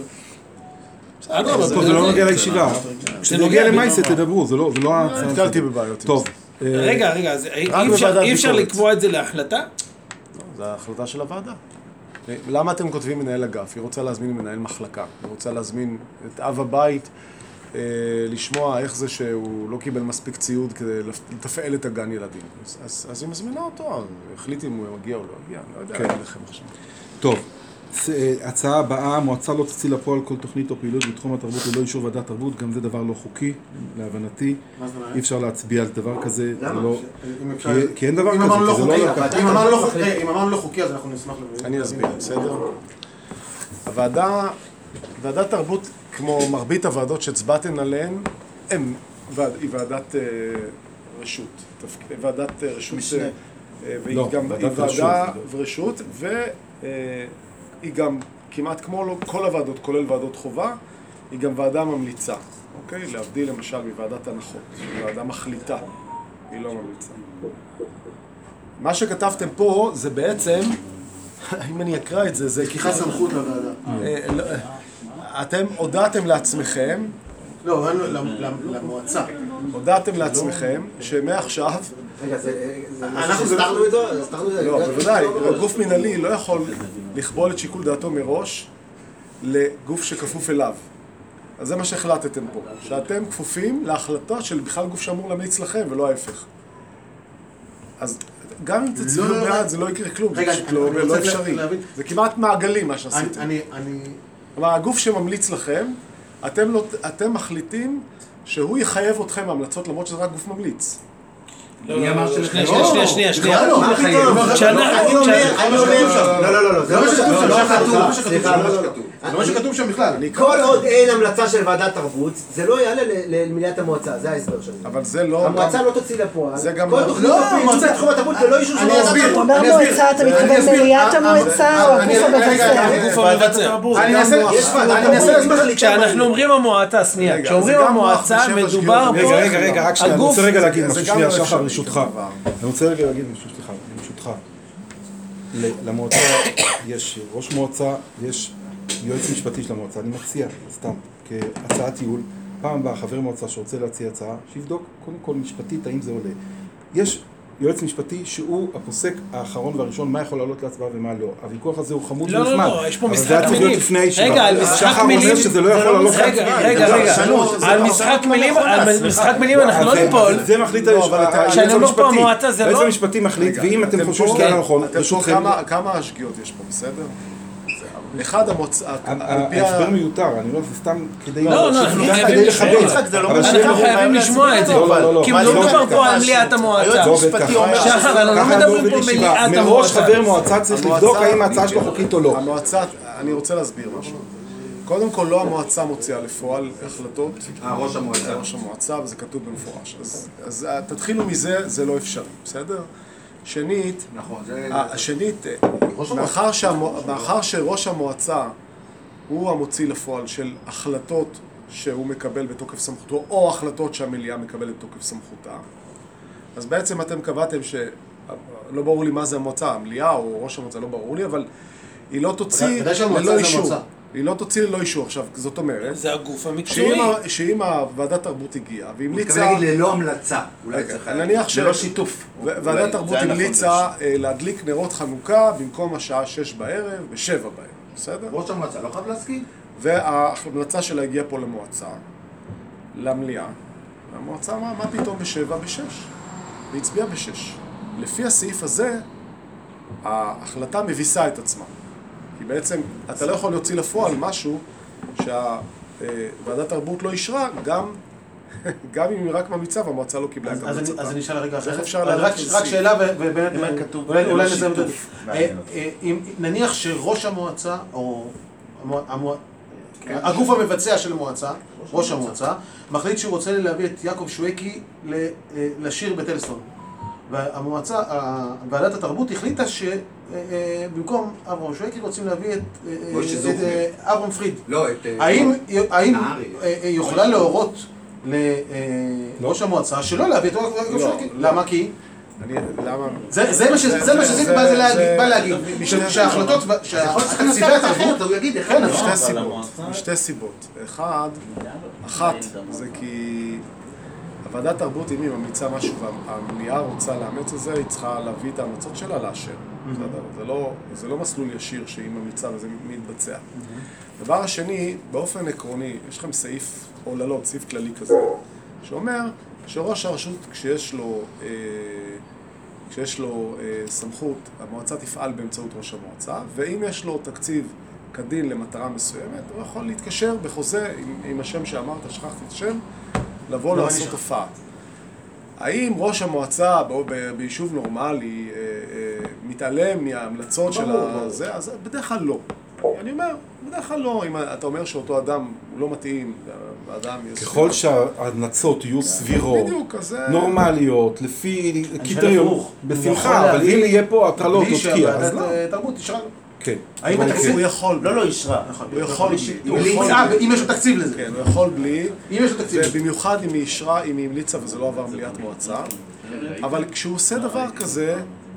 פה זה לא נוגע לישיבה. כשזה נוגע למייסה תדברו, זה לא... נתקלתי בבעיות. טוב. רגע, רגע, אי אפשר לקבוע את זה להחלטה? זה ההחלטה של הוועדה. למה אתם כותבים מנהל אגף? היא רוצה להזמין מנהל מחלקה. היא רוצה להזמין את אב הבית, לשמוע איך זה שהוא לא קיבל מספיק ציוד כדי לתפעל את הגן ילדים. אז היא מזמינה אותו, החליט אם הוא מגיע או לא מגיע. לא יודע, אני לכם עכשיו. טוב. הצעה הבאה, המועצה לא תוציא לפועל כל תוכנית או פעילות בתחום התרבות ללא אישור ועדת תרבות, גם זה דבר לא חוקי, להבנתי. אי אפשר להצביע על דבר כזה. למה? כי אין דבר כזה, כי זה לא לקח. אם אמרנו לא חוקי, אז אנחנו נשמח לזה. אני אסביר, בסדר? הוועדה, ועדת תרבות, כמו מרבית הוועדות שהצבעתן עליהן, היא ועדת רשות. ועדת רשות, והיא גם ועדה ורשות, ו... היא גם, כמעט כמו כל הוועדות, כולל ועדות חובה, היא גם ועדה ממליצה, אוקיי? להבדיל למשל מוועדת הנחות, היא ועדה מחליטה, היא לא ממליצה. מה שכתבתם פה זה בעצם, אם אני אקרא את זה, זה... לקיחת סמכות לוועדה. אתם הודעתם לעצמכם... לא, למועצה. הודעתם לעצמכם שמעכשיו... רגע, אנחנו סתרנו את זה? סתרנו את זה? לא, בוודאי, גוף מנהלי לא יכול לכבול את שיקול דעתו מראש לגוף שכפוף אליו. אז זה מה שהחלטתם פה, שאתם כפופים להחלטה של בכלל גוף שאמור להמליץ לכם ולא ההפך. אז גם אם תצביעו בעד זה לא יקרה כלום, זה פשוט לא אפשרי. זה כמעט מעגלי מה שעשיתם. אבל הגוף שממליץ לכם, אתם מחליטים שהוא יחייב אתכם המלצות למרות שזה רק גוף ממליץ. שנייה, שנייה, שנייה, שנייה. לא, מה פתאום? אני אומר, אני אומר... לא, לא, לא, זה לא מה שכתוב שם. זה מה שכתוב שם בכלל. כל עוד אין המלצה של ועדת תרבות, זה לא יעלה למליאת המועצה, זה ההסבר שלי. אבל זה לא... המועצה לא תוציא לפועל. זה גם... כל תוכנית הפעילות בתחום התרבות ולא אישור של ועדת תרבות. הוא אומר מועצה, אתה מתכוון מליאת המועצה או הגוף המבצע? אני אנסה להסביר. כשאנחנו אומרים המועצה, שנייה, כשאומרים המועצה מדובר פה... רגע, רגע, רק שנייה, אני רוצה רגע להגיד משהו, שנייה, שחר, ברשותך. אני רוצה רגע להגיד משהו, סליחה, ברשותך. למועצה יש ראש מועצה, יש יועץ משפטי של המועצה. אני מציע, סתם, כהצעת ייעול, פעם הבאה חבר מועצה שרוצה להציע הצעה, שיבדוק קודם כל משפטית האם זה עולה. יש יועץ משפטי שהוא הפוסק האחרון והראשון מה יכול לעלות להצבעה ומה לא. הוויכוח הזה הוא חמוד לא, ונחמד. לא, לא, יש פה משחק אבל זה היה צריך להיות מילים. לפני הישיבה. רגע, על משחק שחר מילים... אומר שזה לא יכול לעלות רגע, להצבעה. רגע, רגע, על משחק מילים, על משחק מילים אנחנו לא ניפול. זה מחליט היועץ שאני אומר פה המשפטי. המועצה זה לא... היועץ המשפטי מחליט, ואם אתם חושבים שזה לא נכון, אתם פה כמה- כמה שגיאות יש פה, בסדר? אחד המוצא... ההסבר מיותר, אני לא, זה סתם כדי... לא, לא, אנחנו חייבים לשמוע. אנחנו חייבים לשמוע את זה. לא, לא, לא. כי לא מדובר פה על מליאת המועצה. שחר, אנחנו לא מדברים פה מליאת המועצה. מראש חבר מועצה צריך לבדוק האם ההצעה שלו חוקית או לא. המועצה, אני רוצה להסביר משהו. קודם כל, לא המועצה מוציאה לפועל החלטות. ראש המועצה. ראש המועצה, וזה כתוב במפורש. אז תתחילו מזה, זה לא אפשרי, בסדר? שנית, נכון, זה... שנית, מאחר שראש המועצה הוא המוציא לפועל של החלטות שהוא מקבל בתוקף סמכותו, או החלטות שהמליאה מקבלת בתוקף סמכותה, אז בעצם אתם קבעתם ש... לא ברור לי מה זה המועצה, המליאה או ראש המועצה, לא ברור לי, אבל היא לא תוציא ללא אישור. היא לא תוציא ללא אישור. עכשיו, זאת אומרת... זה הגוף המקצועי. שאם הוועדת תרבות הגיעה והמליצה... הוא מתכוון להגיד ללא המלצה. אולי צריך... נניח ש... ללא שיתוף. ועדת תרבות המליצה להדליק נרות חנוכה במקום השעה שש בערב, בשבע בערב. בסדר? ראש המועצה לא חייב להסכים. וההמלצה שלה הגיעה פה למועצה, למליאה. המועצה אמרה, מה פתאום בשבע, בשש? והצביעה בשש. לפי הסעיף הזה, ההחלטה מביסה את עצמה. כי בעצם אתה לא יכול להוציא לפועל משהו שהוועדת תרבות לא אישרה, גם, גם אם היא רק ממליצה והמועצה לא קיבלה את המלצתה. אז אני אשאל רגע אחרת. אפשר רק שאלה ובאמת, אולי נסיים את זה. זה. נניח שראש המועצה, או הגוף המבצע של המועצה, ראש המועצה, מחליט שהוא רוצה להביא את יעקב שווקי לשיר בטלסטון. והמועצה, ועדת התרבות החליטה שבמקום אברהם שווקי רוצים להביא את אברהם פריד. לא, את... האם יכולה להורות לראש המועצה שלא להביא את יעקב שווקי? למה? כי? למה? זה מה שזה בא להגיד. שההחלטות, שהתקציבי התרבות, הוא יגיד, כן, משתי סיבות. משתי סיבות. אחד, אחת, זה כי... הוועדת תרבות, אם היא ממליצה משהו והמליאה רוצה לאמץ את זה, היא צריכה להביא את ההמלצות שלה לאשר. זה לא, זה לא מסלול ישיר שהיא ממליצה וזה מתבצע. דבר השני, באופן עקרוני, יש לכם סעיף עוללות, סעיף כללי כזה, שאומר שראש הרשות, כשיש לו, אה, כשיש לו אה, סמכות, המועצה תפעל באמצעות ראש המועצה, ואם יש לו תקציב כדין למטרה מסוימת, הוא יכול להתקשר בחוזה עם, עם השם שאמרת, שכחתי את השם, לבוא לעשות הופעה. האם ראש המועצה ביישוב נורמלי מתעלם מההמלצות של זה? אז בדרך כלל לא. אני אומר, בדרך כלל לא. אם אתה אומר שאותו אדם לא מתאים, האדם... ככל שההמלצות יהיו סבירות, נורמליות, לפי קריטריון, בשמחה, אבל אם יהיה פה הטרלות או תקיע, אז לא. תרבות תשרה. כן. האם התקציב? הוא יכול. לא, לא אישרה. הוא יכול. אם יש לו תקציב לזה. כן, הוא יכול בלי. אם יש לו תקציב. ובמיוחד אם היא אישרה, אם היא המליצה וזה לא עבר מליאת מועצה. אבל כשהוא עושה דבר כזה,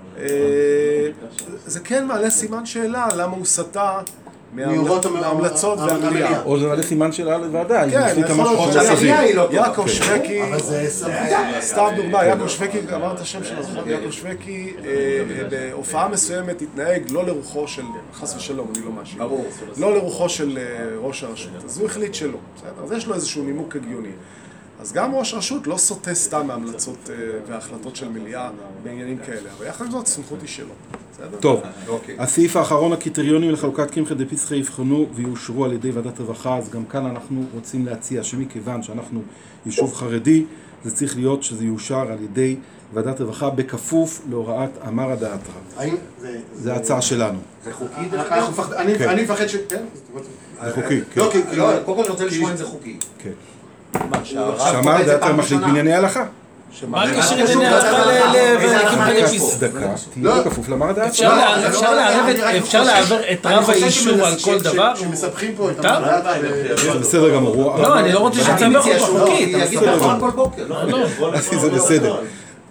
זה כן מעלה סימן שאלה למה הוא סטה מההמלצות והמליאה. או זה מעלה סימן שאלה לוועדה. כן, יכול להיות שיעקב שווקי, סתם דוגמה, יעקב שווקי, אמר את השם שלו, יעקב שווקי בהופעה מסוימת התנהג לא לרוחו של, חס ושלום, אני לא משהו, לא לרוחו של ראש הרשות, אז הוא החליט שלא, אז יש לו איזשהו נימוק הגיוני. אז גם ראש רשות לא סוטה סתם מההמלצות וההחלטות של מליאה בעניינים כאלה, אבל יחד עם זאת, סמכות היא שלו. טוב, הסעיף האחרון, הקריטריונים לחלוקת קמחא דפסחא יבחנו ויאושרו על ידי ועדת רווחה, אז גם כאן אנחנו רוצים להציע שמכיוון שאנחנו יישוב חרדי, זה צריך להיות שזה יאושר על ידי ועדת רווחה בכפוף להוראת אמרא דאתרא. זה ההצעה שלנו. זה חוקי? אני מפחד ש... זה חוקי, כן. לא, קודם כל אני רוצה לשמוע אם זה חוקי. כן. שאמר דאתרא מחליט בענייני הלכה. מה הקשר ענייני הלכה לקמחא דפסחא? דקה, תהיה בכפוף לאמרא דאתרא. אפשר לעבור את רב האישור על כל דבר? שמספחים פה את המראה. זה בסדר גמור. לא, אני לא רוצה שתסבך אותו חוקית. יגיד לך כל בוקר. זה בסדר.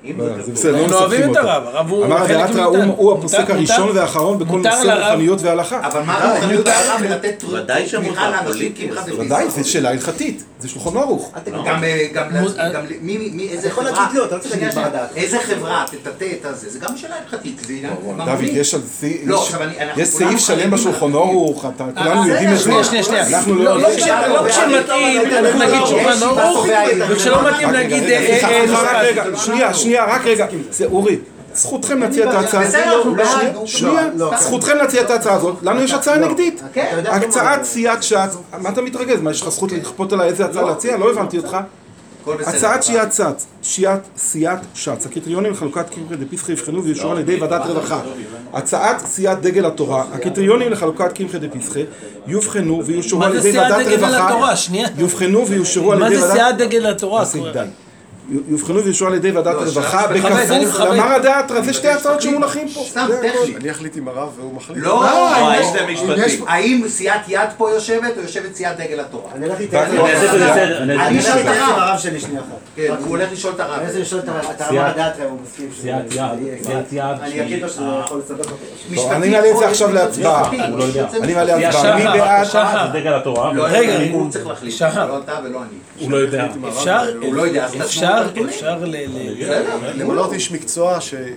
זה בסדר, לא אנחנו אוהבים מספחים את אותו. הרב, הרב הוא אמר חלק הדעת מאיתנו. הוא הוא מותר- הפוסק הראשון מותר- והאחרון בכל מותר נושא לרב- רוחניות והלכה. אבל מה הרוחניות הרב ולתת ודאי תמיכה שמותר, לאנשים פוליטי, קמחא אסור. דפסחא? ודאי, זו שאלה הלכתית, זה שולחן ערוך. גם אה, גם מו- לה- גם ל- מי מי איזה אתה יכול חברה, להגיד לא, אתה לא צריך שנייה, להגיד מה שנייה. הדעת. איזה חברה תטאטא את הזה, זה גם שאלה הלכתית, זה עניין ממוני. דוד, יש על סעיף, לא, יש- עכשיו אני- אנחנו יש כולנו סעיף שלם חרדים בשולחן ערוך, אתה- אה, כולנו יודעים את זה. שנייה, שנייה, שנייה. אנחנו לא, לא... לא כש- לא כשמתאים, אנחנו נגיד שולחן ערוך, וכשלא מתאים רק נגיד רגע, אה, סליחה, אה, סליחה, רק משפט. רגע, שנייה, שנייה, רק רגע. זה אורי, זכותכם להציע את ההצעה הזאת. בסדר, אנחנו בעד. שנייה, שנייה, לא, לא. זכותכם להציע את ההצעה הזאת. לנו יש הצעה נגדית. כן, אתה יודע הקצאת כמה- סיעת ש"ס, מה אתה מתרגז? מה, יש לך זכות לכפות עליי איזה הצעה להציע? לא הבנתי אותך. הכל בסדר. הצעת סיעת ש"ס, שיעת סיעת ש"ס, הקריטריונים לחלוקת קמחא דפסחא יבחנו ויאושרו על ידי ועדת רווחה. הצעת סיעת דגל התורה, הקריטריונים לחלוקת קמחא דפסחא יובחנו ויאושרו מה על זה ידי סיעת ועדת דגל רווחה. התורה? שנייה. יובחנו ויאושרו על מה ידי זה ועדת... סיעת דגל התורה? אסי, די. יובחנו ויאושרו על ידי ועדת לא, הרווחה שלב- מכבד, אני בכפוף מכבד. לאמר הדעת, זה שתי הצעות שמונחים פה. סתם, זה הכל. טכני. אני אחליט עם הרב והוא מחליט. לא, לא, יש לא. להם משפטים. האם סיעת יד פה יושבת או יושבת סיעת דגל התורה? אני הולך אני להתייעץ עם לא- הרב. אני אעשה בסדר, אני אני אני אעשה הולך אשאל את להתייעץ עם הרב. הרב שלי שנייה אחת. כן, הוא הולך לשאול את הרב. אני רוצה לשאול את הרב, את הרב סיעת- הדעת הוא מסכים ש... סיעת יד, סיעת יד אני שהיא- אגיד לו שזה יכול לסבך אותו. טוב, אני מעלה את זה עכשיו להצבעה. הוא לא יודע. אני מעלה סיעת הצבעה. מי שחר, בעד? שחר. זה דגל התורה. לא, רגע, אני- אני- הוא צריך להחליט. שחר. לא אתה ולא אני. הוא לא יודע. אפשר, הוא לא יודע, אז תעשו אפשר, את הנתונים. אפשר ל... ל- למנות איש מקצוע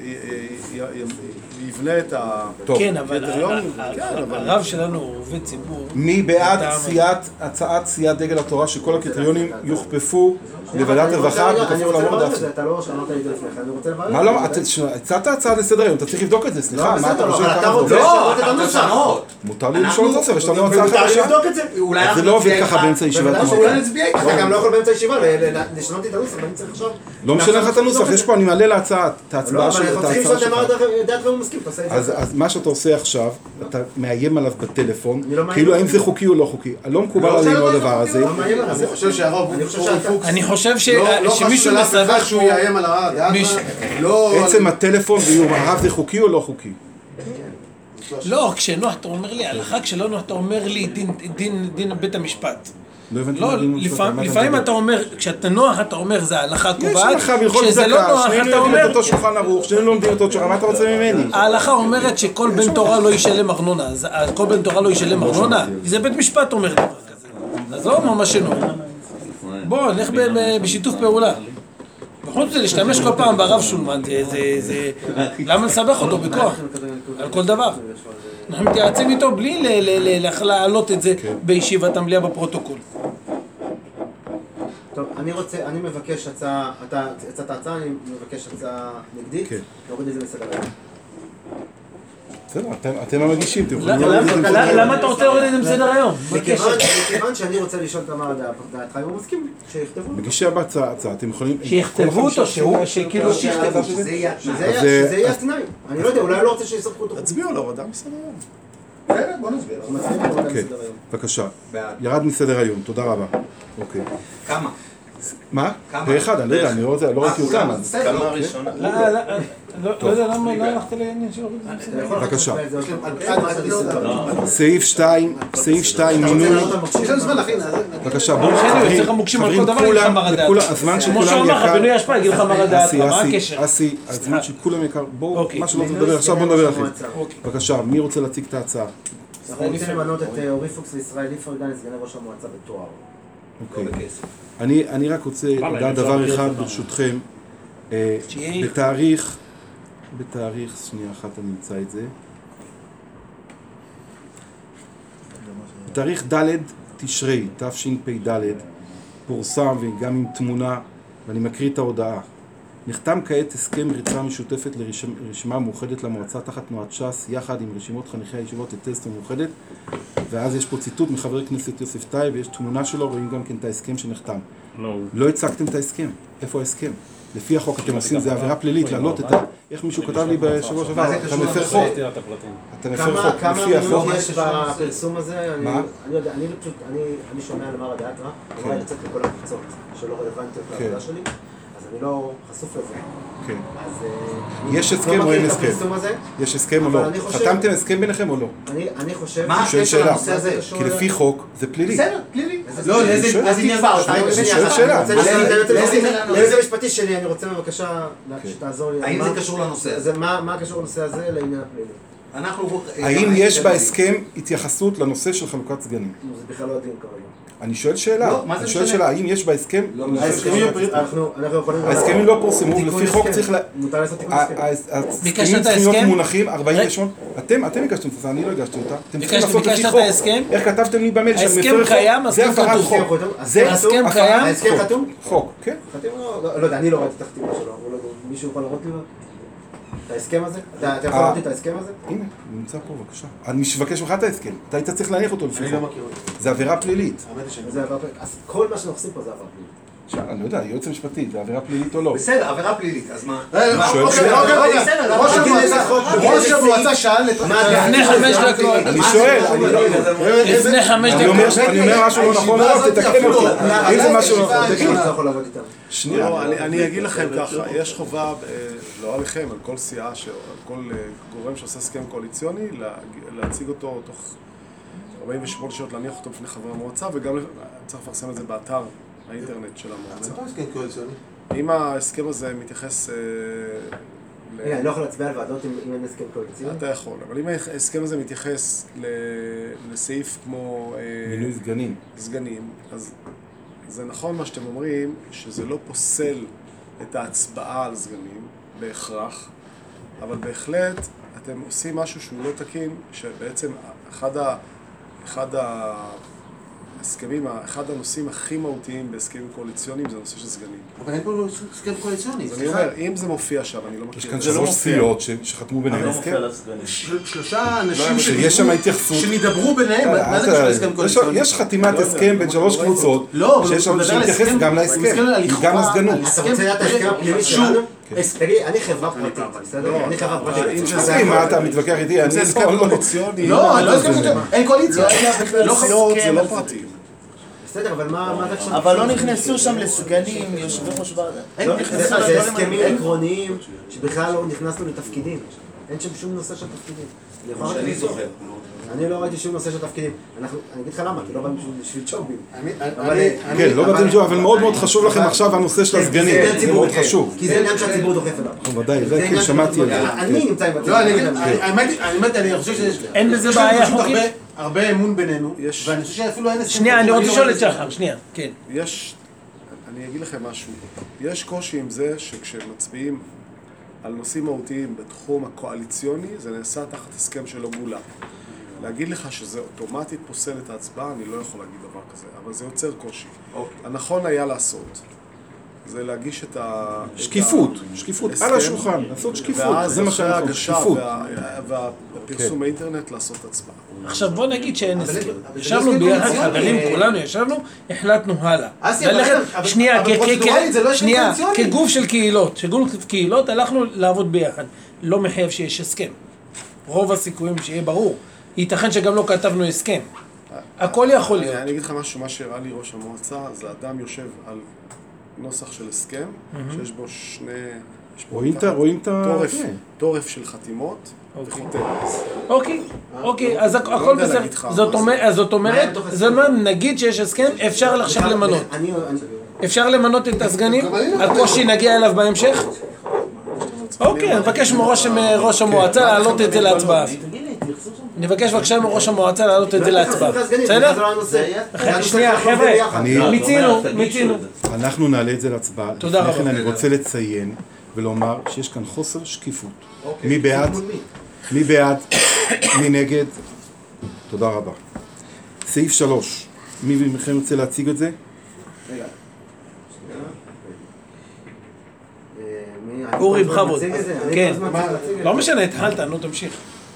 שיבנה את ה... טוב. כן, אבל קריטריונים, ה- ה- כן, אבל- הרב שלנו הוא עובד ציבור. מי בעד אתה- סיעת, הצעת סיעת דגל התורה שכל הקריטריונים יוכפפו לוועדת הרווחה אני בכפוף רוצה לאמור לברר את דעת? זה, אתה לא שמעת לי את זה לפני כן, אני רוצה לברר. מה לא, אתה- ש- הצעת הצעה לסדר היום, אתה צריך לבדוק את זה, סליחה, מה אתה בסדר, חושב אבל אתה ככה? רוצה לא, לא, לשנות את אתה רוצה הנוסח. לשנות. מותר לי לשאול את זה, ויש לנו הצעה ומותר לי חדשה. לבדוק את זה. אולי זה אנחנו לא עובד נצביע ככה איתך. באמצע ישיבת בוודאי מועצה. אולי נצביע איתך. אתה גם לא יכול באמצע הישיבה ל- ל- לשנות את הנוסח, ואני צריך עכשיו... לא משנה לך את הנוסח, יש פה, אני מעלה להצעה, את לא, ההצבעה אבל של- אנחנו את צריכים ההצעה לשנות שלך. את דעת והוא מסכים, אתה עושה את אז, זה. אז מה שאתה עושה עכשיו, אתה מאיים עליו בטלפון, אני לא מאיים כאילו האם עליו. זה חוקי או לא חוקי. לא מקובל לא, עלינו זה לא הדבר חוקי, הזה. לא מאיים עליו. אני חושב שהרב אני חושב אורי שאתה- פוקס אני חושב ש- לא לא שמישהו חשוב לאף אחד מסבך שהוא פה... יאיים על הרב. מישהו- לא... עצם הטלפון ואיום הרב זה חוקי או לא חוקי? לא, כשנוח אתה אומר לי הלכה, כשלא נוח אתה אומר לי דין- דין דין בית המשפט. לא הבנתי לא, מה דין לפעמים- המשפט, מה לפעמים מדבר? אתה אומר, כשאתה נוח אתה אומר זה ההלכה יש קובעת, הלכה בהלכות כשזה לא צדקה, נוח שנינו אתה יודעים את אומר, אותו שולחן ערוך, שנינו לומדים אותו שולחן, מה אתה רוצה ממני? ההלכה אומרת שכל בן תורה לא ישלם ארנונה, אז אז כל בן תורה לא ישלם ארנונה, זה בית משפט אומר דבר כזה, אז לא ממש אינו. בוא, נלך ב- ב- בשיתוף פעולה. וחוץ מזה להשתמש כל פעם ברב שולמן, זה, זה, זה, למה לסבך אותו בכוח? על כל דבר. אנחנו מתייעצים איתו בלי ל- ל- ל- להעלות את זה בישיבת המליאה בפרוטוקול. טוב, אני רוצה, אני מבקש הצעה, אתה הצעת הצעה, אני מבקש הצעה נגדית, כן. להוריד את זה מסדר-היום. בסדר, אתם- אתם המגישים, אתם יכולים למה- להוריד את זה למה מסדר-היום. למה אתה רוצה להוריד את זה מסדר היום? מכיוון מכיוון שאני רוצה לשאול את אמר דעתך, אם הוא מסכים, שיכתבו. מגישי בהצעה, הצעה, אתם יכולים... שיכתבו כל אותו, חמישה שהוא, שבועות- שכאילו, שיכתבו, שזה יהיה אז שזה זה- יהיה- שזה יהיה אז- התנאי. אני לא יודע, אולי לא רוצה שיסרקו אותו. תצביעו על הורדה מסדר-היום. בסדר, בוא נסביר. אנחנו מצביעים על הורדה אוקיי, מסדר-היום. בבקשה. בעד. ירד מסדר היום, תודה רבה. אוקיי. כמה? מה? כמה? פה אחד, אני לא יודע, אני לא רוצה- לא ראיתי אה, אותם. כולם? אז- בסדר, לא. ראשונה. לא, לא, לא, לא יודע למה לא הלכת לעניין של הוריד את זה מסדר אתה יכול בבקשה. לקחת את זה, עד מה זה מסדר-היום. סעיף שתיים, סעיף שתיים, אתה רוצה מינוי. לענות על מוקשים? יש לנו זמן להכין. בבקשה, בואו בסדר, חברים, יוצא לך מוקשים על כל חברים, דבר, יגיד לך כולם- מה הדעת. לכולם- הזמן של כמו כולם שאמר לך, יקר. בינוי אשפה, יגיד לך מה הדעת, אסי, מה אסי, הקשר? אסי, הזמן של כולם יקר. בואו, אוקיי. מה שלא רוצה מינוי לדבר עכשיו, בואו סגני נדבר ראש אחרי. המועצה. אוקיי. בבקשה, מי רוצה להציג את ההצעה? אנחנו רוצים למנות את אה, אורי פוקס וישראל ליפרגן לסגני ראש המועצה בתואר. אוקיי. אני אני רק רוצה לדעת דבר אחד, ברשותכם. אה, שיהיה- בתאריך, בתאריך, שנייה אחת אני אמצא את זה. בתאריך ד' תשרי, תשפ"ד, פורסם וגם עם תמונה, ואני מקריא את ההודעה. נחתם כעת הסכם ריצה משותפת לרשימה מאוחדת למועצה תחת תנועת ש"ס, יחד עם רשימות חניכי הישיבות לטסט מאוחדת, ואז יש פה ציטוט מחבר הכנסת יוסף טייב, ויש תמונה שלו, רואים גם כן את ההסכם שנחתם. לא, לא הצגתם את ההסכם. איפה ההסכם? לפי החוק אתם עושים, זה עבירה פלילית, להעלות את ה... איך מישהו כתב לי בשבוע שעבר, אתה מפר חוק. אתה מפר כמה חוק, כמה לפי החוק. מינוי יש בפרסום הזה? אני- מה? אני יודע, אני פשוט, אני אני שומע על אמר הדעת רע, אמרה לצאת לכל הקבוצות שלא רלוונטיות כן. לעבודה שלי, אז אני לא חשוף לזה. כן. אז... יש הסכם או אין הסכם? יש הסכם או לא? חושב... חתמתם הסכם ביניכם או לא? אני, אני חושב... מה הקשר לנושא הזה? כי לפי חוק זה פלילי. בסדר, פלילי. לא, אז היא נקבע אותה. אני שואל שאלה. לאיזה משפטי שלי, אני רוצה בבקשה שתעזור לי. האם זה קשור לנושא הזה? מה הקשור לנושא הזה לעניין הפלילי? האם יש בהסכם התייחסות לנושא של חלוקת סגנים? זה בכלל לא הדיון כרגע. אני שואל שאלה, אני שואל שאלה, האם יש בהסכם? ההסכמים לא פורסמו, לפי חוק צריך ל... מותר לעשות תיקון הסכם. ההסכמים צריכים להיות מונחים ארבעים ושמונה, אתם, אתם הגשתם את זה, אני לא הגשתי אותה. אתם צריכים לעשות לפי חוק. איך כתבתם לי במייל שאני מפר חוק? זה הפרת חוק. זה ההסכם קיים? ההסכם חתום? חוק, כן. לא יודע, אני לא ראיתי את החתימה שלו, מישהו יכול לראות לי? את ההסכם הזה? אתה יכול לראות את ההסכם הזה? הנה, הוא נמצא פה, בבקשה. אני מבקש ממך את ההסכם. אתה היית צריך להניח אותו לפי חוק. אני לא מכיר אותו. זה עבירה פלילית. זה עבירה פלילית. אז כל מה שאנחנו עושים פה זה עבירה פלילית. אני לא יודע, יועץ המשפטי, זה עבירה פלילית או לא? בסדר, עבירה פלילית, אז מה? ראש המועצה שאל את... לפני חמש דקות. אני שואל, לפני חמש אני אומר משהו לא נכון, לא, תתקן אותי. אם זה משהו לא נכון, תגיד. שנייה, אני אגיד לכם ככה, יש חובה, לא עליכם, על כל סיעה, על כל גורם שעושה הסכם קואליציוני, להציג אותו תוך ארבעים ושמונה שעות, להניח אותו בפני חברי המועצה, וגם צריך לפרסם את זה באתר האינטרנט של המועצה. מה הסכם קואליציוני? אם ההסכם הזה מתייחס... אני לא יכול להצביע על ועדות אם אין הסכם קואליציוני? אתה יכול, אבל אם ההסכם הזה מתייחס לסעיף כמו... מינוי סגנים. סגנים, אז זה נכון מה שאתם אומרים, שזה לא פוסל את ההצבעה על סגנים, בהכרח, אבל בהחלט אתם עושים משהו שהוא לא תקין, שבעצם אחד ה... אחד ה... הסכמים, אחד הנושאים הכי מהותיים בהסכמים קואליציוניים זה הנושא של סגנים. אבל אין פה הסכם קואליציוני, אז אני אומר, אם זה מופיע שם, אני לא מכיר. יש כאן שלוש סיעות שחתמו ביניהם הסכם. שלושה אנשים שיש שם התייחסות. שנדברו ביניהם, מה זה קשור להסכם קואליציוני? יש חתימת הסכם בין שלוש קבוצות, שיש שם שמתייחס גם להסכם, גם לסגנות. אתה רוצה לדעת ההסכם הפנימי שלנו? תגיד, אני חברה פרטית, בסדר? אני חברה פרטית. מה אתה מתווכח איתי? אם זה הסכם קואליציוני... לא, לא הסכם קואליציוני, אין קואליציה. זה לא פרטי. בסדר, אבל מה זה עכשיו? אבל לא נכנסו שם לסגנים, יושבי ראש ועדה. זה הסכמים עקרוניים שבכלל לא נכנסנו לתפקידים. אין שם שום נושא של תפקידים. שאני זוכר. אני לא ראיתי שום נושא של תפקידים. אני אגיד לך למה, כי לא באנו בשביל צ'ובים. כן, לא באתם צ'ובים, אבל מאוד מאוד חשוב לכם עכשיו הנושא של הסגנים. זה מאוד חשוב. כי זה עניין שהציבור דוחף אליו. ודאי, זה כן, שמעתי על זה. אני נמצא עם הציבור. לא, אני אגיד, האמת, אני חושב שיש... אין בזה בעיה חוקית? הרבה אמון בינינו, ואני חושב שאפילו אין... שנייה, אני רוצה לשאול את שחר, שנייה, כן. יש, אני אגיד לכם משהו, יש קושי עם זה שכשמצביעים על נושאים מהותיים בתחום הקואליציוני, זה נעשה תחת הסכם שלו מולה. להגיד לך שזה אוטומטית פוסל את ההצבעה, אני לא יכול להגיד דבר כזה, אבל זה יוצר קושי. הנכון היה לעשות, זה להגיש את ה... שקיפות, שקיפות, על השולחן, לעשות שקיפות, זה מה שאנחנו, שקיפות. והפרסום באינטרנט לעשות הצבעה. עכשיו בוא נגיד שאין הסכם. ישבנו ביחד, חברים, כולנו ישבנו, החלטנו הלאה. שנייה, שנייה, כגוף של קהילות, שגוף של קהילות הלכנו לעבוד ביחד. לא מחייב שיש הסכם. רוב הסיכויים שיהיה ברור. ייתכן שגם לא כתבנו הסכם. הכל יכול להיות. אני אגיד לך משהו, מה שהראה לי ראש המועצה, זה אדם יושב על נוסח של הסכם, שיש בו שני... רואים את ה... טורף של חתימות. אוקיי, אוקיי, אז הכל בסדר. זאת אומרת, זאת אומרת, נגיד שיש הסכם, אפשר עכשיו למנות. אפשר למנות את הסגנים? הקושי נגיע אליו בהמשך? אוקיי, אני מבקש מראש המועצה להעלות את זה להצבעה. אני מבקש בבקשה מראש המועצה להעלות את זה להצבעה. בסדר? שנייה, חבר'ה, מיצינו, מיצינו. אנחנו נעלה את זה להצבעה. תודה רבה. לכן אני רוצה לציין ולומר שיש כאן חוסר שקיפות. מי בעד? מי בעד? מי נגד? תודה רבה. סעיף שלוש. מי מכם רוצה להציג את זה? רגע. אורי בכבוד. כן. לא משנה, התחלת, נו תמשיך.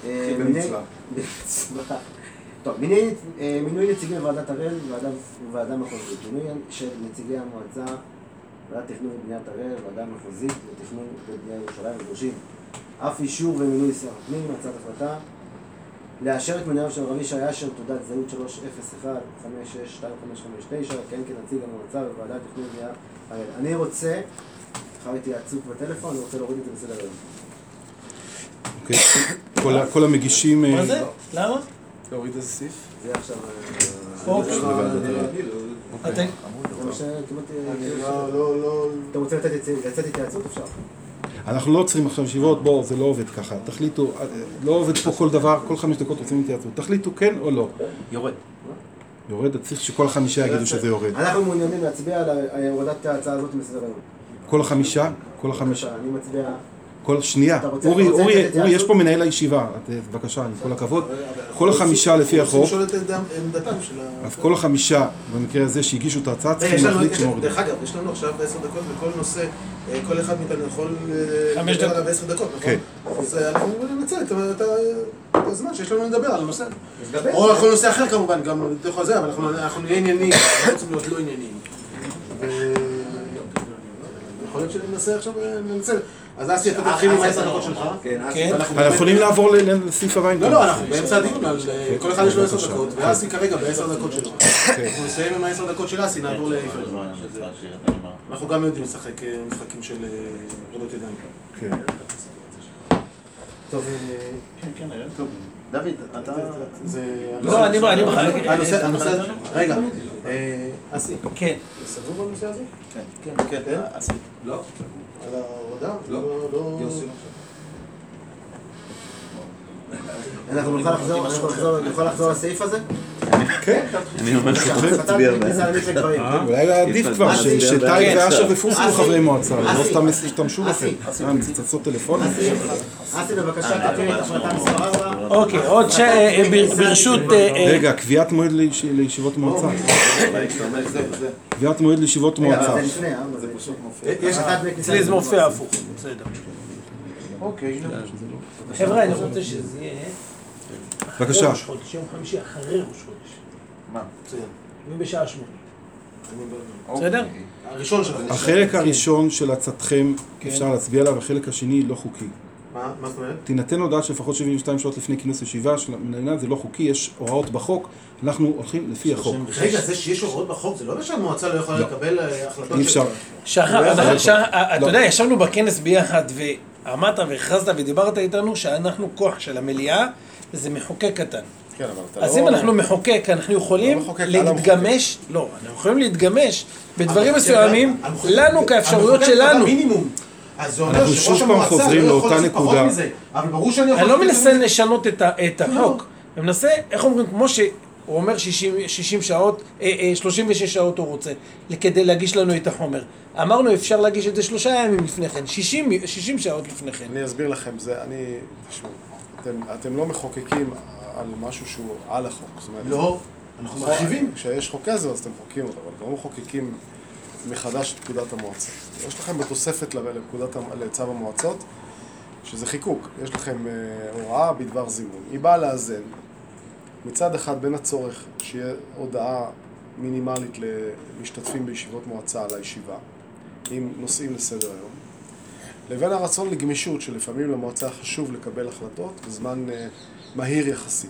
טוב, מינוי נציגים לוועדת הראל וועדה מחוזית. מינוי של נציגי המועצה, ועדת תכנון ובניית הראל, ועדה מחוזית לתכנון ובנייה ירושלים ודרושים. אף אישור ומינוי שר הפנים, הצעת החלטה. לאשר את מינויו של רבי שי אשר, תעודת זהות שלוש אפס אחת חמש שש שתיים חמש חמש תשע, כן כנציג המועצה בוועדת תכנון ובנייה הראל. אני רוצה אחר התייעצות בטלפון, אני רוצה להוריד את זה בסדר היום. אוקיי, כל ה- כל המגישים... מה אה, זה? למה? להוריד איזה סעיף? זה עכשיו... אוקיי. אתה- זה מה שכמעט... לא, לא, לא... אתה רוצה לתת לצאת התייעצות? אפשר. אנחנו לא עוצרים עכשיו ישיבות, בואו, זה לא עובד ככה. תחליטו, אה, לא עובד פה כל דבר, כל חמש דקות רוצים התייעצות. תחליטו כן או לא. יורד. יורד, צריך שכל החמישה יגידו שזה יורד. אנחנו מעוניינים להצביע על הורדת ההצעה הזאת מסדר היום. כל החמישה, כל החמישה. אני מצביע... כל שנייה, אתה רוצה- אורי, אתה רוצה אורי, לתת אורי, יש התייעצות? פה מנהל הישיבה, את- בבקשה, עם כל הכבוד. כל החמישה לפי החוק, רוצים לשאול את עמדתם של ה... אז כל החמישה, במקרה הזה, שהגישו את ההצעה, רגע, יש צריכים לנו, להחליט יש- שמורידים. דרך אגב, יש לנו עכשיו עשר דקות לכל נושא, אה, כל אחד מאיתנו יכול אה, חמש לדבר דקות. עליו עשר דקות, נכון? כן. אז אה, אנחנו ננצל את ה- את ה- את הזמן שיש לנו לדבר על הנושא. דבר. או כל נושא אחר כמובן, גם בתוך זה, אבל אנחנו אנחנו נהיה ענייניים, אנחנו רוצים להיות לא ענייניים. ו- יכול להיות שננסה עכשיו, אה, ננצל. אז אסי, אתה תתחיל עם העשר דקות שלך. כן, אז... כן. ואנחנו אנחנו יכולים לעבור ל- לסעיף הבא. אם לא, כן. לא, אנחנו באמצע הדיון, על אה, כל אחד יש לו עשר בבקשה. דקות, ואסי כרגע בעשר דקות שלו. אנחנו נסיים עם העשר דקות של אסי, נעבור לאיפר. אנחנו גם יודעים לשחק אה, משחקים של אה, רדות ידיים. כן. טוב, כן, כן, טוב. דוד, אתה... זה... לא, אני אני הנושא, הנושא, רגע, אה, אסי, כן. סגור בנושא הזה? כן, כן, כן, עשי. לא. על ההורדה? לא. לא... יוסי. אנחנו נוכל לחזור, אנחנו נחזור- נוכל לחזור לסעיף הזה? כן. אני אומר ברשותכם. חתמתי בכניסה למקווה גברים. אולי עדיף כבר ש- אסי, שטייב כן. ואשר ופורסו אסי. חברי מועצה, לא אסי. סתם ישתמשו אסי. בכם. אה, מצצות טלפונים? אסי, בבקשה, תקריא את החלטה מספר ארבע. אוקיי, עוד ש... אה, בר- ברשות... אה, אה, רגע, קביעת מועד ליש- לישיבות מועצה. קביעת מועד לישיבות רגע, מועצה. אבל זה לפני, אה? זה פשוט מופיע. יש אחת בכניסה אצלי זה למקווה. מופיע הפוך. בסדר. אוקיי. חבר'ה, אני רוצה שזה יהיה... בבקשה. אחרי ראש חודש, יום חמישי אחרי ראש חודש. מה? מצוין. בשעה שמונה. בסדר? הראשון שלך. החלק הראשון של עצתכם אפשר להצביע עליו, החלק השני לא חוקי. מה מה זאת אומרת? תינתן הודעה שלפחות שבעים ושתיים שעות לפני כינוס ישיבה של המדינה, זה לא חוקי, יש הוראות בחוק, אנחנו הולכים לפי החוק. רגע, זה שיש הוראות בחוק, זה לא אומר שהמועצה לא יכולה לא. לקבל אה, החלטות אי אפשר. שחר, לא. שחר, אתה לא. יודע, ישבנו בכנס ביחד ואמרת והכרזת ודיברת איתנו שאנחנו כוח של המליאה וזה מחוקק קטן. כן, אבל אתה לא... אז אם אנחנו מחוקק, אנחנו יכולים לא מחוקק, להתגמש, לא, אנחנו יכולים להתגמש בדברים אבל מסוימים, המחוקק- לנו כאפשרויות המחוקק שלנו. במינימום. אז זה אומר אנחנו שראש שוב פעם המועצה חוזרים לא יכול לאותה לעשות פחות נקודה. מזה. אבל ברור שאני יכול... אני לא לעשות מנסה מזה. לשנות את ה- את החוק, אני מנסה, איך אומרים, כמו שהוא אומר שישים שישים שעות, אה, אה, שלושים ושש שעות הוא רוצה, כדי להגיש לנו את החומר. אמרנו אפשר להגיש את זה שלושה ימים לפני כן, שישים שישים שעות לפני כן. אני אסביר לכם, זה, אני... תשמעו, אתם, אתם לא מחוקקים על משהו שהוא על החוק. זאת אומרת, לא, אנחנו חוק- מרחיבים. כשיש חוק עזר אז אתם מחוקקים אותו, אבל אתם לא מחוקקים מחדש את פקודת המועצה. יש לכם בתוספת לפקודת, המ- לצו המועצות, שזה חיקוק. יש לכם אה, הוראה בדבר זימון. היא באה לאזן מצד אחד בין הצורך שיהיה הודעה מינימלית למשתתפים בישיבות מועצה על הישיבה, עם נושאים לסדר היום, לבין הרצון לגמישות שלפעמים למועצה חשוב לקבל החלטות בזמן אה, מהיר יחסית.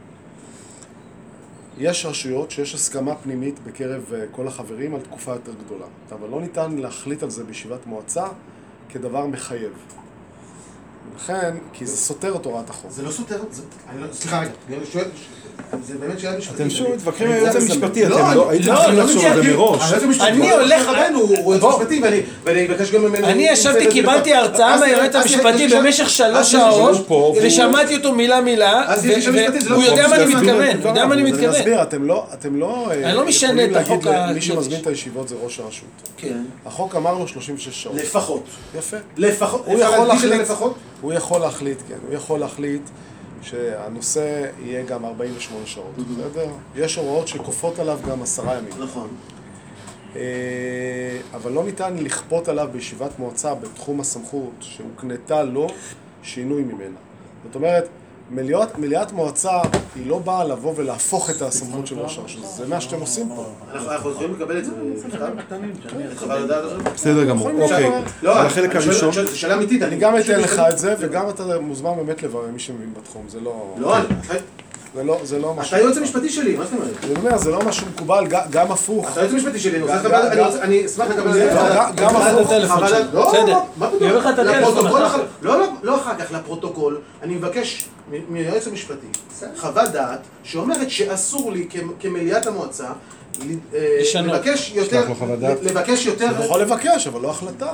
יש רשויות שיש הסכמה פנימית בקרב אה, כל החברים על תקופה יותר גדולה, אבל לא ניתן להחליט על זה בישיבת מועצה כדבר מחייב. לכן, כי זה סותר את הוראת החוק. זה לא סותר, זה- אני לא- סליחה רגע, אני שואל, זה באמת שאלה משפטית. אתם שוב אני- מתווכחים עם אני היועץ קצת המשפטי, מסתכל. אתם לא, הייתם צריכים לחשוב על זה מראש. היועץ המשפטי, אני הוא הולך- רבנו, הוא יועץ משפטי, ואני- ואני אבקש גם ממנו... אני ישבתי, קיבלתי הרצאה מהיועץ המשפטי במשך שלוש שעות, ושמעתי אותו מילה מילה, אז יש שם משפטי, זה לא והוא יודע חוק, מה אני זה מתכוון, הוא יודע מה אני אז אני מתכוון. אסביר, אתם לא, אתם לא, אה, אני לא משנה יכולים את החוק להגיד למי ה- שמזמין את הישיבות זה ראש הרשות. כן. החוק אמר לו שלושים ושש שעות. לפחות. יפה. לפחות. הוא אפשר יכול להדגיש את זה להחליט, לפחות? הוא יכול להחליט, כן, הוא יכול להחליט שהנושא יהיה גם ארבעים ושמונה שעות, בסדר? יש הוראות שכופות עליו גם עשרה ימים. נכון. אה, אבל לא ניתן לכפות עליו בישיבת מועצה בתחום הסמכות שהוקנתה לו שינוי ממנה. זאת אומרת, מליאת, מליאת מועצה היא לא באה לבוא ולהפוך את הסמכות של ראש הרשות. זה מה שאתם עושים פה. אנחנו אנחנו יכולים לקבל את זה בכתב? את חוות הדעת הזאת? בסדר גמור, יכולים אוקיי. לשאול. לא, על החלק אני שואל- הראשון, שואל- שאלה אמיתית. אני גם אתן לך את זה, וגם אתה מוזמן באמת לברר מי שמבין בתחום, זה לא... לא, אני... זה לא, זה לא משהו... אתה היועץ המשפטי שלי, מה זאת אומרת? אני אומר, זה לא משהו מקובל, ג- גם הפוך. אתה היועץ המשפטי שלי, אני רוצה גם- לקבל- אני גם- רוצה- אני אשמח לקבל... גם- גם הפוך. אבל- לא, בסדר. לא, מה פתאום? יביא לך את הטלפון לפרוטוקול אחר אחר- כך. לא, לא, לא אחר כך, לפרוטוקול, אני מבקש מ- מהיועץ המשפטי חוות דעת שאומרת שאסור לי כ- כמליאת המועצה ל- אה, לשנות. לבקש יותר... שלח לו חוות דעת. לבקש יותר... אתה יכול לבקש, אבל לא החלטה.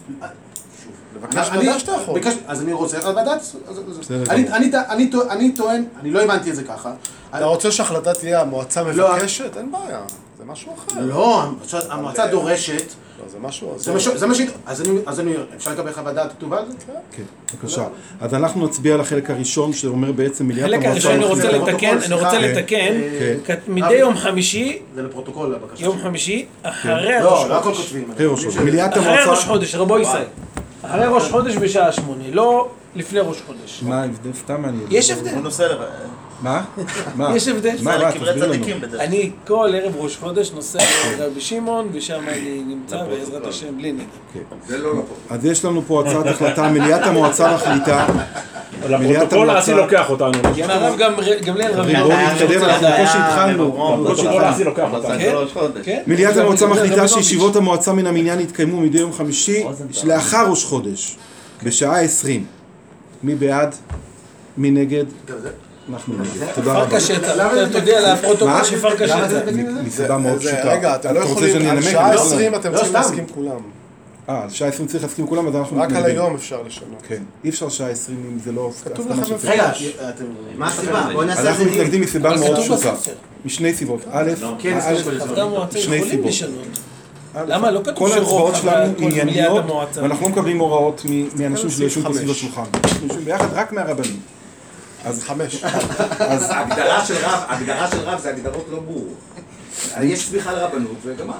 לבקש אני- ודאי שאתה יכול. ביקש- אז אני רוצה חוות דעת. אז- אז- בסדר אני- גמור. אני- אני טוע- אני טוען, אני לא הבנתי את זה ככה. אתה רוצה שההחלטה תהיה המועצה לא. מבקשת? אין בעיה. זה משהו אחר. לא, המועצה דורשת... לא, זה משהו... זה מה ש- זה מה שהיא... אז אני... אז אני... אפשר לקבל חוות דעת כתובה על זה? כן, בבקשה. אז אנחנו נצביע על החלק הראשון, שאומר בעצם מליאת החלק המועצה... הראשון אני רוצה החליטה- לתקן, אני רוצה כן, לתקן, כן. כת- מדי יום חמישי, זה לפרוטוקול הבקשה. יום חמישי, אחרי לא, ראש לא הכל חודש. כותבים. אחרי ראש חודש. מליאת אחרי המועצה... ראש חודש, רבו ישראל. אחרי ראש חודש בשעה שמונה, לא לפני ראש חודש. מה ההבדל? סתם מעניין. יש הבדל. הוא נוסע לב... מה? מה? יש הבדל. מה, מה, לקברי תסביר לנו. צדיקים בדרך כלל. אני כל ערב ראש חודש נוסע לרבי שמעון, ושם אני נמצא בעזרת השם בלי נדר. זה לא נכון. אז יש לנו פה הצעת החלטה, מליאת המועצה מחליטה. לפרוטוקול אסי לוקח אותנו. עם הרב גמליאל רבי בואו נתקדם, אנחנו בקושי התחלנו. בקושי לפרוטוקול התחלנו. אסי לוקח אותנו. כן? ראש חודש. כן? מליאת המועצה רבי מחליטה רבינוביץ'. שישיבות המועצה מן המניין יתקיימו מדי יום חמישי לאחר ראש חודש, בשעה עשרים. מי בעד? מי נגד? אנחנו נגד. תודה רבה. פרקה שטה, תודיע לפרוטוקול מה? שפרקה שטה. מסיבה מאוד זה- פשוטה. רגע, אתם לא אתה רוצה יכולים, שאני על אנמק? שעה לא. עשרים אתם לא, צריכים סתם. להסכים כולם. אה, על שעה עשרים צריך להסכים כולם, אז אנחנו רק על מתנגדים. היום אפשר לשנות. כן, אי אפשר שעה עשרים אם זה לא... כתוב הסכמה לכם של- רגע, אתם... מה הסיבה? בוא נעשה את אנחנו זה דיון. מתנגדים מסיבה אבל מאוד כתוב פשוטה. בספר. משני סיבות. א', כן, א', זה חברי המועצה שני יכולים סיבות. לשנות. א', למה? לא כתוב כל שרוב ההצבעות חברי שלנו כל מליאת ענייניות, המועצה. ואנחנו לא מקבלים הוראות מ- מאנשים שלא סעיף יושבים פה חמש. סביב השולחן. אנחנו יושבים ביחד רק מהרבנים. אז חמש. אז ההגדרה של רב, ההגדרה של רב זה הגדרות לא ברורות. יש סמיכה לרבנות וגמר.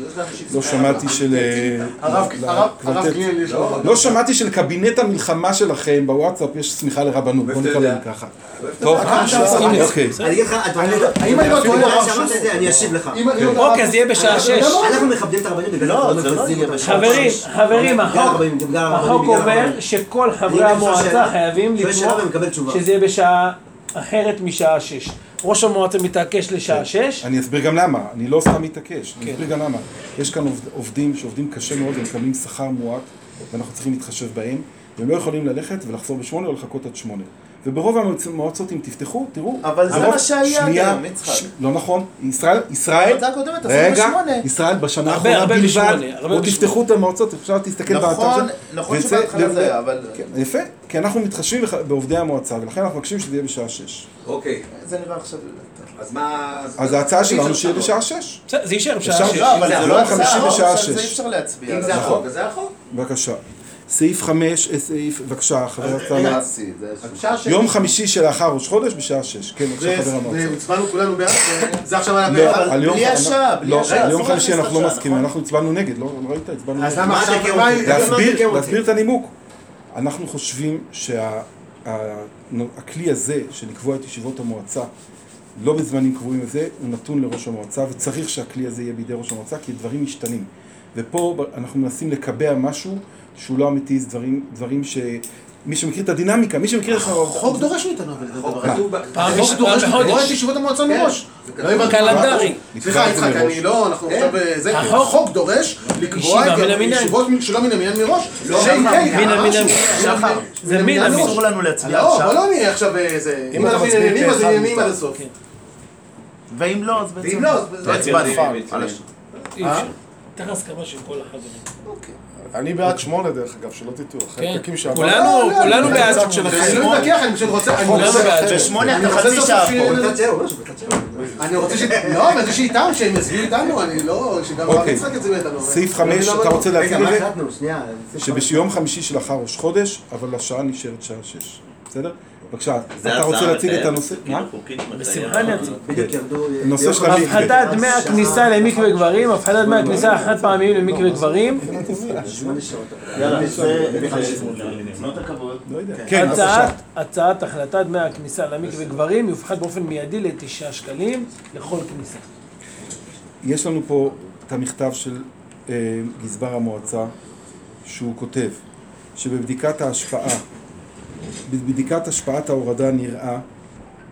לא שמעתי של... הרב, לא, הרב, קוורטט. הרב גליל יש לו... לא שמעתי של קבינט המלחמה שלכם בוואטסאפ יש סמיכה לרבנות, בוא נקרא להם ככה. טוב, אוקיי. אני אגיד לך, אתה יודע, האם אני לא טועה בגלל הרב שאמרת שוסטר? את זה, אני אשיב לך. אם אני לא אוקיי, אז יהיה בשעה שש. אנחנו מכבדים את הרבנים, בגלל לא, אנחנו זה לא מבזים יהיה אותם. בשעה חברים, חברים, בגלל החוק הרבנים, בגלל הרבנים, החוק בגלל אומר הרבנים. שכל חברי אני גם שואל המועצה שאלה. חייבים שואל שאלה לתמוך ומקבל תשובה. שזה יהיה בשעה אחרת משעה שש. ראש המועצה מתעקש לשעה שש. אני אסביר גם למה, אני לא סתם מתעקש, אני אסביר גם למה. יש כאן עובד- עובדים שעובדים קשה מאוד ומקבלים שכר מועט, ואנחנו צריכים להתחשב בהם, והם לא יכולים ללכת ולחזור בשמונה או לחכות עד שמונה. וברוב המועצות, אם תפתחו, תראו... אבל זה ברוב- מה שהיה שנייה, גם, יצחק. ש- לא נכון, ישראל, ישראל, המועצה הקודמת, עשו רגע, בשמונה. ישראל בשנה הרבה, האחרונה הרבה בלבד, בשמונה, הרבה או בשמונה. תפתחו את המועצות, אפשר להסתכל באתר נכון, של- נכון וזה- שבהתחלה ו- זה היה, אבל... כן, יפה, כי אנחנו מתחשבים בח- בעובדי המועצה, ולכן אנחנו מבקשים שזה יהיה בשעה שש. אוקיי, זה נראה עכשיו... אז מה... אז ההצעה שלנו שיהיה בשעה שש. בסדר, זה יישאר בשעה אפשר? שש. לא, אבל זה ביום לא חמישי הצעה, בשעה עכשיו זה שש. אי אפשר להצביע. אם עליו. זה החוק, אז זה החוק. בבקשה. סעיף חמש, אה, סעיף, בבקשה, חבר רגע, הצעה. אסי, זה... אז בשעה שש. יום חמישי שלאחר ראש חודש בשעה שש. כן, בבקשה, חבר המועצה. והצבענו כולנו בעד? זה עכשיו היה לא, בעד? על יום- בלי השעה, בלי לא, השעה, על יום אסור חמישי להכניס אנחנו לא השעה, מסכימים, נכון? אנחנו הצבענו נגד, לא ראית? הצבענו אז נגד. למה עכשיו... תקן מה- אותי? להסביר, תקן אותי. להסביר את הנימוק. אנחנו חושבים שהכלי הזה של לקבוע את ישיבות המועצה לא בזמנים קבועים הזה, הוא נתון לראש המועצה, וצריך שהכלי הזה יהיה בידי ראש המועצה, כי דברים משתנים. ופה אנחנו מנסים לקבע משהו שהוא לא אמיתי, זה דברים, דברים ש... מי שמכיר את הדינמיקה, מי שמכיר את... החוק דורש מאיתנו, אבל זה דבר הזה. כתוב ב- פעם החוק בש- דורש פעם לקבוע את בחודש. ישיבות המועצה מראש. לא הבנתי. קלנדרי. סליחה, נקבע את זה יצחק, מראש. אני לא, אנחנו עכשיו... זה- החוק- החוק דורש לקבוע ישיבה את מן המניין. ישיבות שלא מן המניין מראש. לא, שאם כן, מן משהו. המניין. שחר, זה מן המניין. אסור לנו להצביע לא, עכשיו. בוא לא נהיה עכשיו איזה... אם אם אתה אנחנו מצביע עניינים, אז פה אחד עניינים מותר. עד הסוף. ואם לא, אז בעצם... ואם לא, אז... לא הצבענו. מצוין. על הש- אי אפשר. צריך הסכמה של כל החברים. אני בעד שמונה דרך אגב, שלא תטעו. אחרי כן. פרקים שעבר. כולנו, כולנו זה בעד הצד שמונה. שלכם. אני לא מתווכח, אני פשוט רוצה... אני כולנו רוצה- בעד. בשמונה אני אתה רוצה חצי סוף שעה סוף פה. שיהיה- בצד שלו, משהו בצד שלו. אני רוצה ש... לא, אבל זה שאיתם, שהם יצביעו איתנו, אני לא... שגם הרב אוקיי. יצחק יצביע איתנו. סעיף אני חמש, לא אתה בטוח. רוצה רגע, להציג מה את זה? החלטנו? שנייה. שביום חמישי שלאחר ראש חודש, אבל השעה נשארת שעה שש. בסדר? בבקשה, זה אתה הצעה רוצה להציג את מחייבת, הנושא? כאילו מה? חוקית מחייבת. בשמחה אני אציג. בדיוק ירדו... נושא של המקווה. הפחתת דמי הכניסה למקווה גברים, הפחתת דמי הכניסה החד פעמיים למקווה גברים. שמונה שעות. יאללה, זה... תנות הכבוד. כן, בבקשה. הצעת, הצעת החלטת דמי הכניסה למקווה גברים יופחת באופן מיידי לתשעה שקלים לכל כניסה. יש לנו פה את המכתב של אה, גזבר המועצה, שהוא כותב שבבדיקת ההשפעה, בבדיקת השפעת ההורדה נראה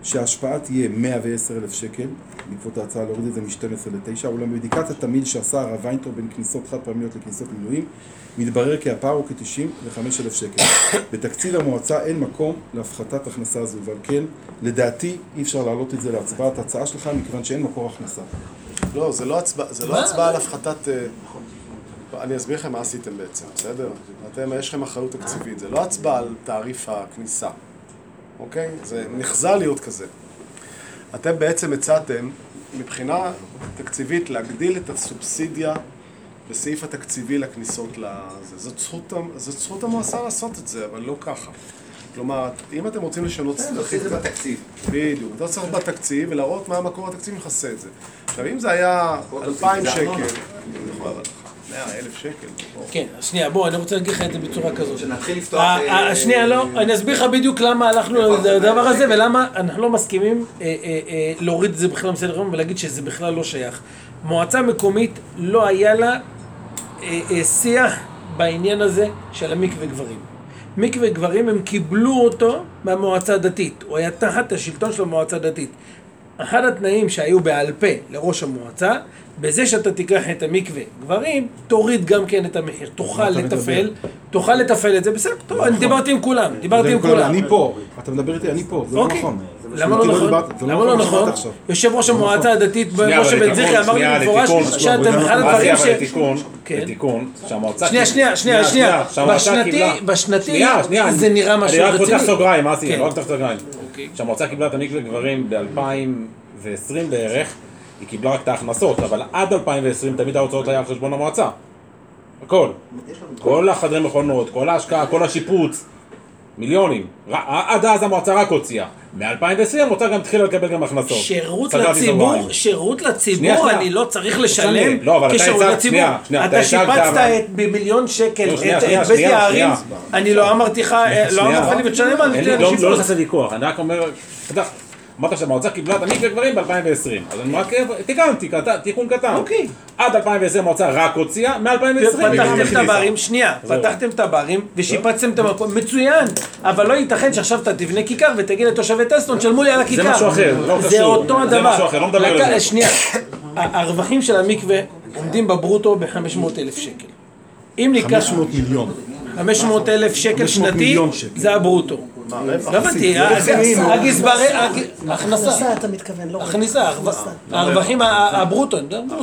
שההשפעה תהיה מאה ועשרה אלף שקל, בעקבות ההצעה להוריד את זה מ-שתים עשרה ל-תשע, אולם בבדיקת התמיל שעשה הרב ויינטרוב בין כניסות חד פעמיות לכניסות מילואים, מתברר כי הפער הוא כ-תשעים וחמישה אלף שקל. בתקציב המועצה אין מקום להפחתת הכנסה הזו, ועל כן, לדעתי, אי אפשר להעלות את זה להצבעת הצעה שלך, מכיוון שאין מקור הכנסה. לא, זה לא הצבעה, זה לא הצבעה על הפחתת... אני אסביר לכם מה עשיתם בעצם, בסדר? אתם, יש לכם אחריות תקציבית, זה לא הצבעה על תעריף הכניסה, אוקיי? זה נחזר להיות כזה. אתם בעצם הצעתם, מבחינה תקציבית, להגדיל את הסובסידיה בסעיף התקציבי לכניסות לזה. זאת זכות, זאת זכות המועצה לעשות את זה, אבל לא ככה. כלומר, אם אתם רוצים לשנות... זה עושה את זה בתקציב. בדיוק, אתה צריך בתקציב ולהראות מה המקור התקציב מכסה את זה. עכשיו, אם זה היה אלפיים שקל, מאה אלף שקל. כן, שנייה, בוא, אני רוצה להגיד לך את זה בצורה כזאת. שנתחיל לפתוח... שנייה, לא, אני אסביר לך בדיוק למה הלכנו לדבר הזה ולמה אנחנו לא מסכימים להוריד את זה בכלל מסדר היום ולהגיד שזה בכלל לא שייך. מועצה מקומית לא היה לה שיח בעניין הזה של המקווה גברים. מקווה גברים הם קיבלו אותו מהמועצה הדתית, הוא היה תחת השלטון של המועצה הדתית. אחד התנאים שהיו בעל פה לראש המועצה, בזה שאתה תיקח את המקווה גברים, תוריד גם כן את המחיר, תוכל לתפעל, תוכל לתפעל את זה, בסדר, טוב, אני דיברתי עם כולם, דיברתי עם כולם. אני פה, אתה מדבר איתי, אני פה, זה לא נכון. למה לא נכון? למה לא נכון? יושב ראש המועצה הדתית, משה בן זכרי, אמר לי במפורש שאתם אחד הדברים ש... לתיקון, שהמועצה... שנייה, שנייה, שנייה, שנייה, בשנתי, בשנתי, זה נראה משהו רציני. אני רק פותח סוגריים, מה עשיתי? רק פותח סוגריים. שהמועצה קיבלה את המקווה גברים ב-אלפיים ועשרים בערך, היא קיבלה רק את ההכנסות, אבל עד אלפיים ועשרים תמיד ההוצאות היה על חשבון המועצה. הכל. כל החדרי מכונות, כל ההשקעה, כל השיפוץ, מיליונים. עד אז המועצה רק הוציאה. מ-אלפיים ועשרים המועצה גם התחילה לקבל גם הכנסות. שירות לציבור, שירות לציבור, אני לא צריך לשלם כשירות לציבור. אתה שיפצת במיליון שקל את בית יערים, אני לא אמרתי לך, לא אמרתי לי ותשלם על זה. לא נכנס לוויכוח, אני רק אומר, אתה יודע, אמרת שהמועצה קיבלה את המקווה גברים ב-אלפיים ועשרים, אז אני רק תיקנתי, תיקון קטן. עד אלפיים ועשרים המועצה רק הוציאה, מ-אלפיים ועשרים פתחתם את הברים, שנייה, פתחתם את הברים ושיפצתם את המקום, מצוין, אבל לא ייתכן שעכשיו אתה תבנה כיכר ותגיד לתושבי טסטון, שלמו לי על הכיכר. זה משהו אחר, זה אותו הדבר. זה משהו אחר, לא מדבר על זה. שנייה, הרווחים של המקווה עומדים בברוטו ב-חמש מאות אלף שקל. אם ניקח... חמש מאות מיליון. חמש מאות אלף שקל שנתי, זה הברוטו. לא הבנתי, הגזברי, הכנסה, אתה מתכוון, לא הכנסה, הרווחים הברוטו,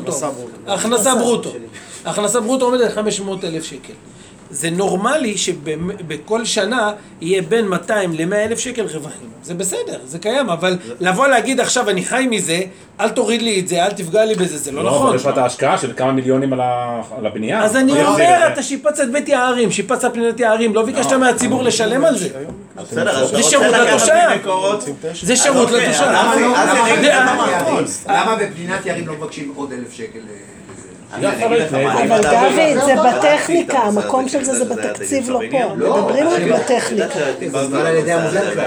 הכנסה ברוטו, הכנסה ברוטו עומד על חמש מאות אלף שקל. זה נורמלי שבכל שנה יהיה בין מאתיים למאה אלף שקל רווחים. זה בסדר, זה קיים, אבל לבוא להגיד עכשיו אני חי מזה, אל תוריד לי את זה, אל תפגע לי בזה, זה לא נכון. לא, אבל יש לך את ההשקעה של כמה מיליונים על הבנייה. אז אני אומר, אתה שיפץ את בית יערים, שיפץ את פנינת יערים, לא ביקשת מהציבור לשלם על זה. זה שירות לתושב. זה שירות לתושב. למה בפנינת יערים לא מבקשים עוד אלף שקל? אבל דוד, זה בטכניקה, המקום של זה זה בתקציב לא פה, מדברים רק בטכניקה. זה על ידי המוזיקה.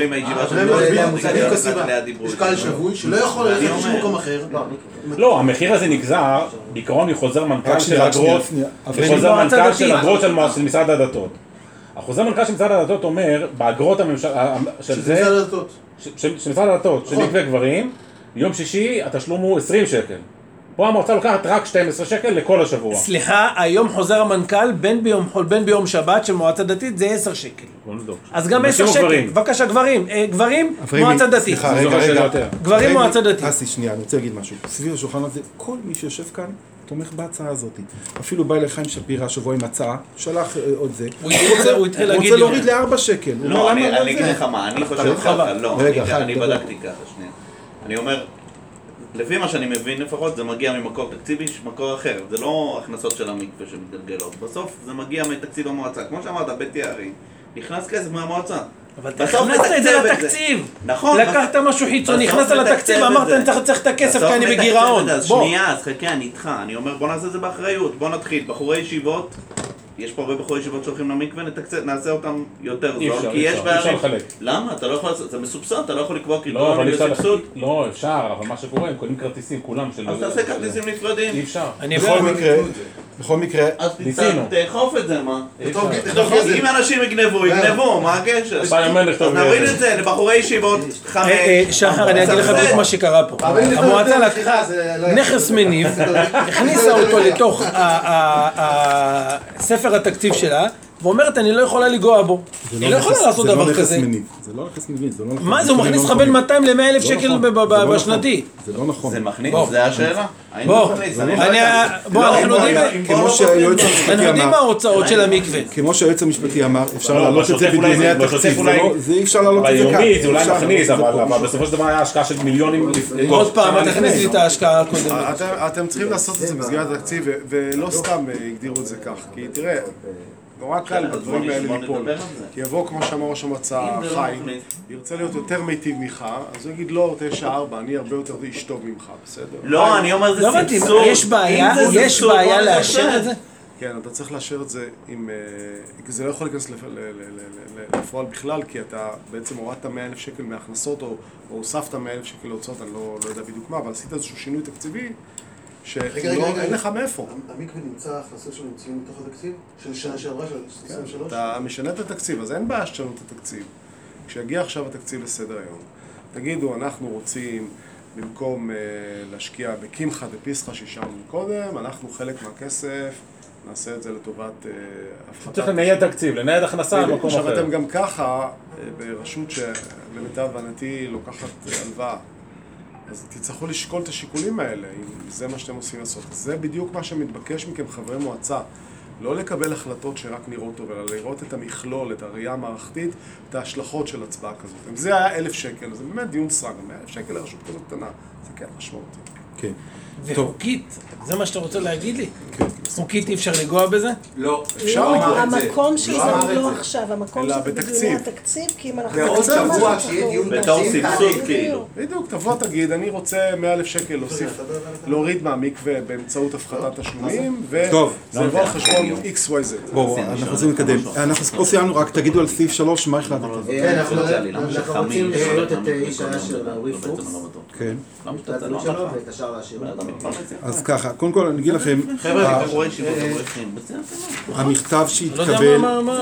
יש קהל שבוי שלא יכול ללכת לשום מקום אחר. לא, המחיר הזה נגזר, בעיקרון מחוזר מנכ"ל של אגרות, מחוזר מנכ"ל של אגרות של משרד הדתות. החוזר מנכ"ל של משרד הדתות אומר, באגרות של זה, של משרד הדתות, של מקווה גברים, יום שישי התשלום הוא עשרים שקל. פה המועצה לוקחת רק שתים עשרה שקל לכל השבוע. סליחה, היום חוזר המנכ"ל בין ביום חול, בין ביום שבת של מועצה דתית זה עשר שקל. אז גם עשר שקל. בבקשה, גברים, גברים, מועצה דתית. סליחה, רגע, רגע. גברים, מועצה דתית. אסי, שנייה, אני רוצה להגיד משהו. סביב השולחן הזה, כל מי שיושב כאן תומך בהצעה הזאת. אפילו בא אליי חיים שפירא השבוע עם הצעה, שלח עוד זה. הוא התחיל להגיד... רוצה להוריד לארבע שקל. לא, אני אגיד לך מה, אני חושב ככה, לא, אני בדקתי ככה, שנייה. אני אומר... לפי מה שאני מבין לפחות, זה מגיע ממקור תקציבי, מקור אחר. זה לא הכנסות של המקווה שמתגלגלות. בסוף זה מגיע מתקציב המועצה. כמו שאמרת, בית יערים, נכנס כסף מהמועצה. אבל אתה הכנסת את זה לתקציב. נכון. לקחת משהו חיצוני, נכנסת לתקציב, אמרת אני צריך את הכסף כי אני בגירעון. שנייה, אז חכה, אני איתך. אני אומר בוא נעשה את זה באחריות. בוא נתחיל. בחורי ישיבות, יש פה הרבה בחורי ישיבות שהולכים למקווה, נעשה אותם יותר זול, כי יש בערים... למה? אתה לא יכול לעשות, זה מסובסד, אתה לא יכול לקבוע קריטריונים לסבסוד? לא, אפשר, אבל מה שקורה, הם קונים כרטיסים, כולם של... אז תעשה כרטיסים נפרדים. אי אפשר. בכל מקרה, בכל מקרה, אז תאכוף את זה, מה? אם אנשים יגנבו, יגנבו, מה הקשר? אז נוריד את זה לבחורי ישיבות חמש. שחר, אני אגיד לך בדיוק מה שקרה פה. המועצה לקחה נכס מניב, הכניסה אותו לתוך ספר התקציב שלה, ואומרת, אני לא יכולה לגוע בו. היא לא יכולה לעשות דבר כזה. זה לא נכס מניב, זה לא נכון. מה זה, הוא מכניס לך בין מאתיים למאה אלף שקל בשנתי. זה לא נכון. זה מכניס, זה השאלה. בוא, בוא, אנחנו יודעים מה ההוצאות של המקווה. כמו שהיועץ המשפטי אמר, אפשר להעלות את זה בדיוני התקציב, זה אי אפשר להעלות את זה כאן. ביומית זה אולי מכניס, אבל בסופו של דבר היה השקעה של מיליונים. עוד פעם, תכניס לי את ההשקעה הקודמת. אתם צריכים לעשות את זה במסגרת התקציב, ולא סתם הגדירו את זה כך, כי תראה, נורא קל בדברים האלה ליפול, כי יבוא כמו שאמר ראש המועצה חיים, ירצה להיות יותר מיטיב ממך, אז הוא יגיד לא, תשע ארבע, אני הרבה יותר איש טוב ממך, בסדר? לא, אני אומר זה סבסוד. יש בעיה, יש בעיה לאשר את זה? כן, אתה צריך לאשר את זה עם, כי זה לא יכול להיכנס לפועל בכלל, כי אתה בעצם הורדת מאה אלף שקל מהכנסות, או הוספת מאה אלף שקל להוצאות, אני לא יודע בדיוק מה, אבל עשית איזשהו שינוי תקציבי, שאין לך מאיפה. המקווה נמצא, ההכנסות שלו נמצאים מתוך התקציב של שנה שעברה, של עשרים ושלוש? אתה משנה את התקציב, אז אין בעיה שתשנו את התקציב. כשיגיע עכשיו התקציב לסדר היום, תגידו, אנחנו רוצים, במקום להשקיע בקמחא דפסחא שאישרנו קודם, אנחנו חלק מהכסף, נעשה את זה לטובת הפחתת... צריך לנייד תקציב, לנייד הכנסה על מקום אחר. עכשיו אתם גם ככה, ברשות שלמיטב הבנתי לוקחת הלוואה, אז תצטרכו לשקול את השיקולים האלה, אם זה מה שאתם עושים לעשות. זה בדיוק מה שמתבקש מכם חברי מועצה. לא לקבל החלטות שרק נראות טוב, אלא לראות את המכלול, את הראייה המערכתית, את ההשלכות של הצבעה כזאת. אם זה היה אלף שקל, זה באמת דיון סרק, אלף שקל לרשות כזאת קטנה, זה כן משמעותי. כן. וחוקית, זה מה שאתה רוצה להגיד לי? חוקית אי אפשר לגוע בזה? לא. אפשר לגוע את זה. המקום של זה לא עכשיו, המקום של זה בדיוני התקציב, כי אם אנחנו... בעוד שבוע כשיהיה דיון בתור סבסוד כאילו. בדיוק, תבוא תגיד, אני רוצה מאה אלף שקל להוסיף, להוריד מהמקווה באמצעות הפחתת תשלומים, וזה יבוא על חשבון אקס וואי זד. בואו, אנחנו רוצים לקדם. אנחנו פה סיימנו, רק תגידו על סעיף שלוש, מה החלטתם? כן, אנחנו רוצים לשנות את איש האשר אורי פוקס. כן. את ההצעות שלו ואת השאר להשאיר. אז ככה, קודם כל אני אגיד לכם, המכתב שהתקבל,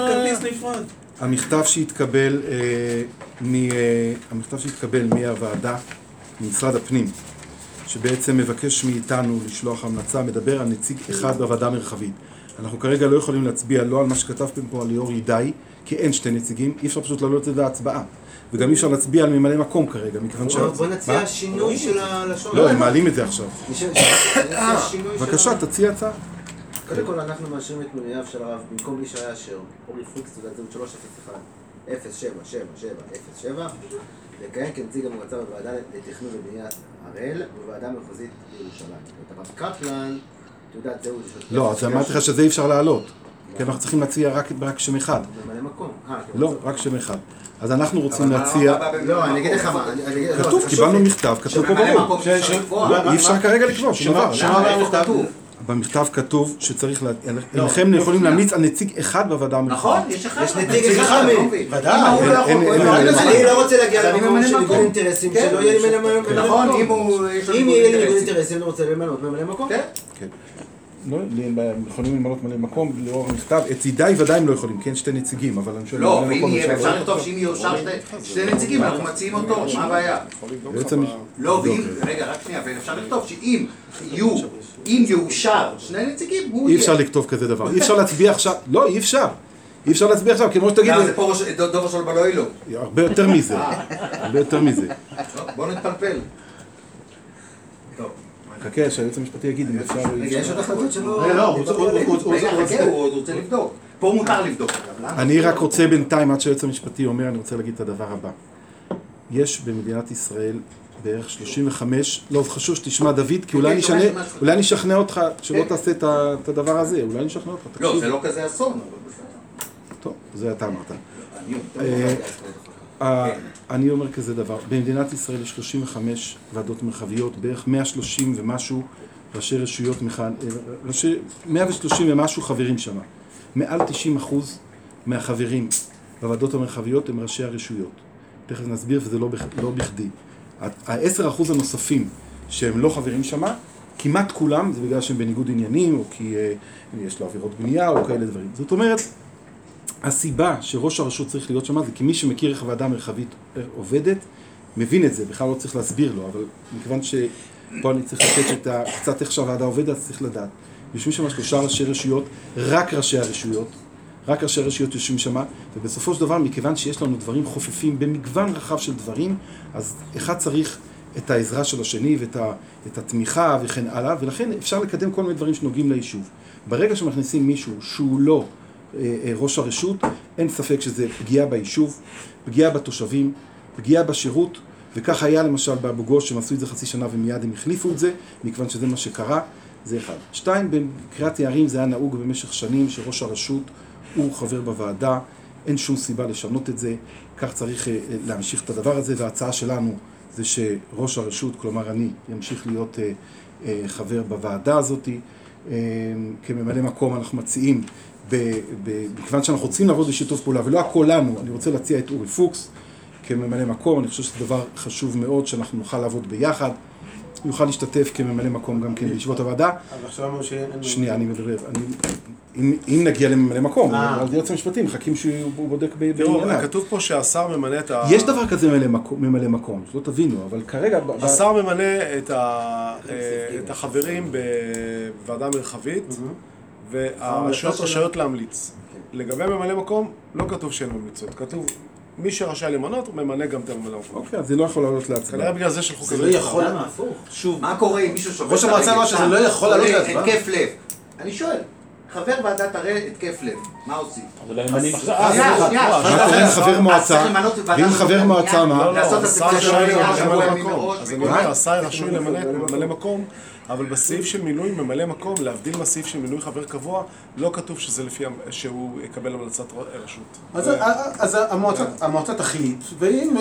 המכתב שהתקבל, המכתב שהתקבל מהוועדה, ממשרד הפנים, שבעצם מבקש מאיתנו לשלוח המלצה, מדבר על נציג אחד בוועדה המרחבית. אנחנו כרגע לא יכולים להצביע לא על מה שכתבתם פה על ליאור ידעי, כי אין שתי נציגים, אי אפשר פשוט להעלות את זה להצבעה. וגם אי אפשר להצביע על ממלא מקום כרגע, מכיוון ש... בוא נציע שינוי של הלשון. לא, הם מעלים את זה עכשיו. בבקשה, תציע הצעה. קודם כל אנחנו מאשרים את מינוייו של הרב במקום איש האשר, אורי פוקס, תעודת זהות שלוש אפס אחד אפס שבע שבע שבע אפס שבע, לכהן כנציג המועצה בוועדה לתכנון ובניית הראל בוועדה המחוזית בירושלים. את הרב קפלן, תעודת זהות... לא, אז אמרתי לך שזה אי אפשר לעלות. כי אנחנו צריכים להציע רק שם אחד. ממלא מקום. לא, רק שם אחד. אז אנחנו רוצים להציע... לא, אני אגיד לך מה... כתוב, קיבלנו מכתב, כתוב פה ברור. אי אפשר כרגע לקבוע, שום דבר. במכתב כתוב שצריך... לכם יכולים להמליץ על נציג אחד בוועדה המרחבית. נכון, יש אחד. יש נציג אחד. ודאי. אני לא רוצה להגיע למקום של ניגוד אינטרסים, שלא יהיה לי ממלא מקום. נכון, אם יהיה לי ניגוד אינטרסים, אני רוצה למנות ממלא מקום. כן. לא, הם יכולים למנות מלא מקום לאור המכתב, את צידי ודאי הם לא יכולים, כן, שתי נציגים, אבל אני שואל... לא, ואם יהיה, אפשר לכתוב שאם יאושר שתי נציגים, אנחנו מציעים אותו, מה הבעיה? לא, ואם, רגע, רק שנייה, ואפשר לכתוב שאם יהיו, אם יאושר שני נציגים, הוא יהיה. אי אפשר לכתוב כזה דבר, אי אפשר להצביע עכשיו, לא, אי אפשר. אי אפשר להצביע עכשיו, כמו שתגיד... זה פה דובר של בלוי לא. הרבה יותר מזה, הרבה יותר מזה. בוא נתפלפל. חכה, שהיועץ המשפטי יגיד אם אפשר... יש עוד החלטות שלו... לא, הוא רוצה לבדוק. פה מותר לבדוק. אני רק רוצה בינתיים, עד שהיועץ המשפטי אומר, אני רוצה להגיד את הדבר הבא. יש במדינת ישראל בערך שלושים וחמש, לא, חשוב שתשמע דוד, כי אולי נשכנע אותך שלא תעשה את הדבר הזה, אולי נשכנע אותך. לא, זה לא כזה אסון. טוב, זה אתה אמרת. אני אומר כזה דבר, במדינת ישראל יש שלושים וחמש ועדות מרחביות, בערך מאה ושלושים ומשהו ראשי רשויות, מאה ושלושים ומשהו חברים שם. מעל תשעים אחוז מהחברים בוועדות המרחביות הם ראשי הרשויות. תכף נסביר וזה לא בכדי. ה-עשרה אחוז הנוספים שהם לא חברים שם, כמעט כולם, זה בגלל שהם בניגוד עניינים, או כי uh, יש לו עבירות בנייה, או כאלה דברים. זאת אומרת, הסיבה שראש הרשות צריך להיות שם, זה כי מי שמכיר איך הוועדה המרחבית עובדת, מבין את זה, בכלל לא צריך להסביר לו, אבל מכיוון שפה אני צריך לתת את ה... קצת איך שהוועדה עובדת, אז צריך לדעת. יושבים שם שלושה ראשי רשויות, רק ראשי הרשויות, רק ראשי הרשויות יושבים שם, ובסופו של דבר, מכיוון שיש לנו דברים חופפים במגוון רחב של דברים, אז אחד צריך את העזרה של השני ואת ה, את התמיכה וכן הלאה, ולכן אפשר לקדם כל מיני דברים שנוגעים ליישוב. ברגע שמכניסים מישהו שהוא לא אה, אה, ראש הרשות, אין ספק שזה פגיעה ביישוב, פגיעה בתושבים, פגיעה בשירות, וכך היה למשל באבו גוש, שהם עשו את זה חצי שנה ומיד הם החליפו את זה, מכיוון שזה מה שקרה, זה אחד. שתיים, בקריאת יערים זה היה נהוג במשך שנים שראש הרשות הוא חבר בוועדה, אין שום סיבה לשנות את זה, כך צריך אה, להמשיך את הדבר הזה, וההצעה שלנו זה שראש הרשות, כלומר אני, ימשיך להיות אה, אה, חבר בוועדה הזאת. אה, כממלא מקום אנחנו מציעים, בכיוון שאנחנו רוצים לעבוד בשיתוף פעולה, ולא הכל לנו, אני רוצה להציע את אורי פוקס כממלא מקום, אני חושב שזה דבר חשוב מאוד שאנחנו נוכל לעבוד ביחד. הוא יוכל להשתתף כממלא מקום גם כן בישיבות הוועדה. אבל עכשיו אמרו שאין... שנייה, אני מדבר. אם נגיע לממלא מקום, אז יועץ המשפטי, מחכים שהוא בודק בענייניו. כתוב פה שהשר ממנה את ה... יש דבר כזה ממלא מקום, שלא תבינו, אבל כרגע... השר ממנה את החברים בוועדה מרחבית, והרשויות רשאיות להמליץ. לגבי ממלא מקום, לא כתוב שאין ממליצות, כתוב... מי שרשאי למנות, הוא ממנה גם את הממלא מקום. אוקיי, אז זה לא יכול לעלות להצבעה. כנראה בגלל זה של חוק הזה. זה לא יכול... שוב, מה קורה אם מישהו שובר... ראש המועצה אמר שזה לא יכול לעלות להצבעה. התקף לב. אני שואל, חבר ועדת הראל, התקף לב, מה עושים? אבל הם מנים עכשיו... שנייה, שנייה. מה קורה עם חבר מועצה? ואם חבר מועצה מה? לא, לא, השר רשאי לממלא מקום. אז אני אומר, השר רשאי לממלא מקום, אבל בסעיף של מינוי ממלא מקום, להבדיל מהסעיף של מינוי חבר קבוע, לא כתוב שזה לפי שהוא יקבל המלצת רשות. אז המועצה תחליט, ואם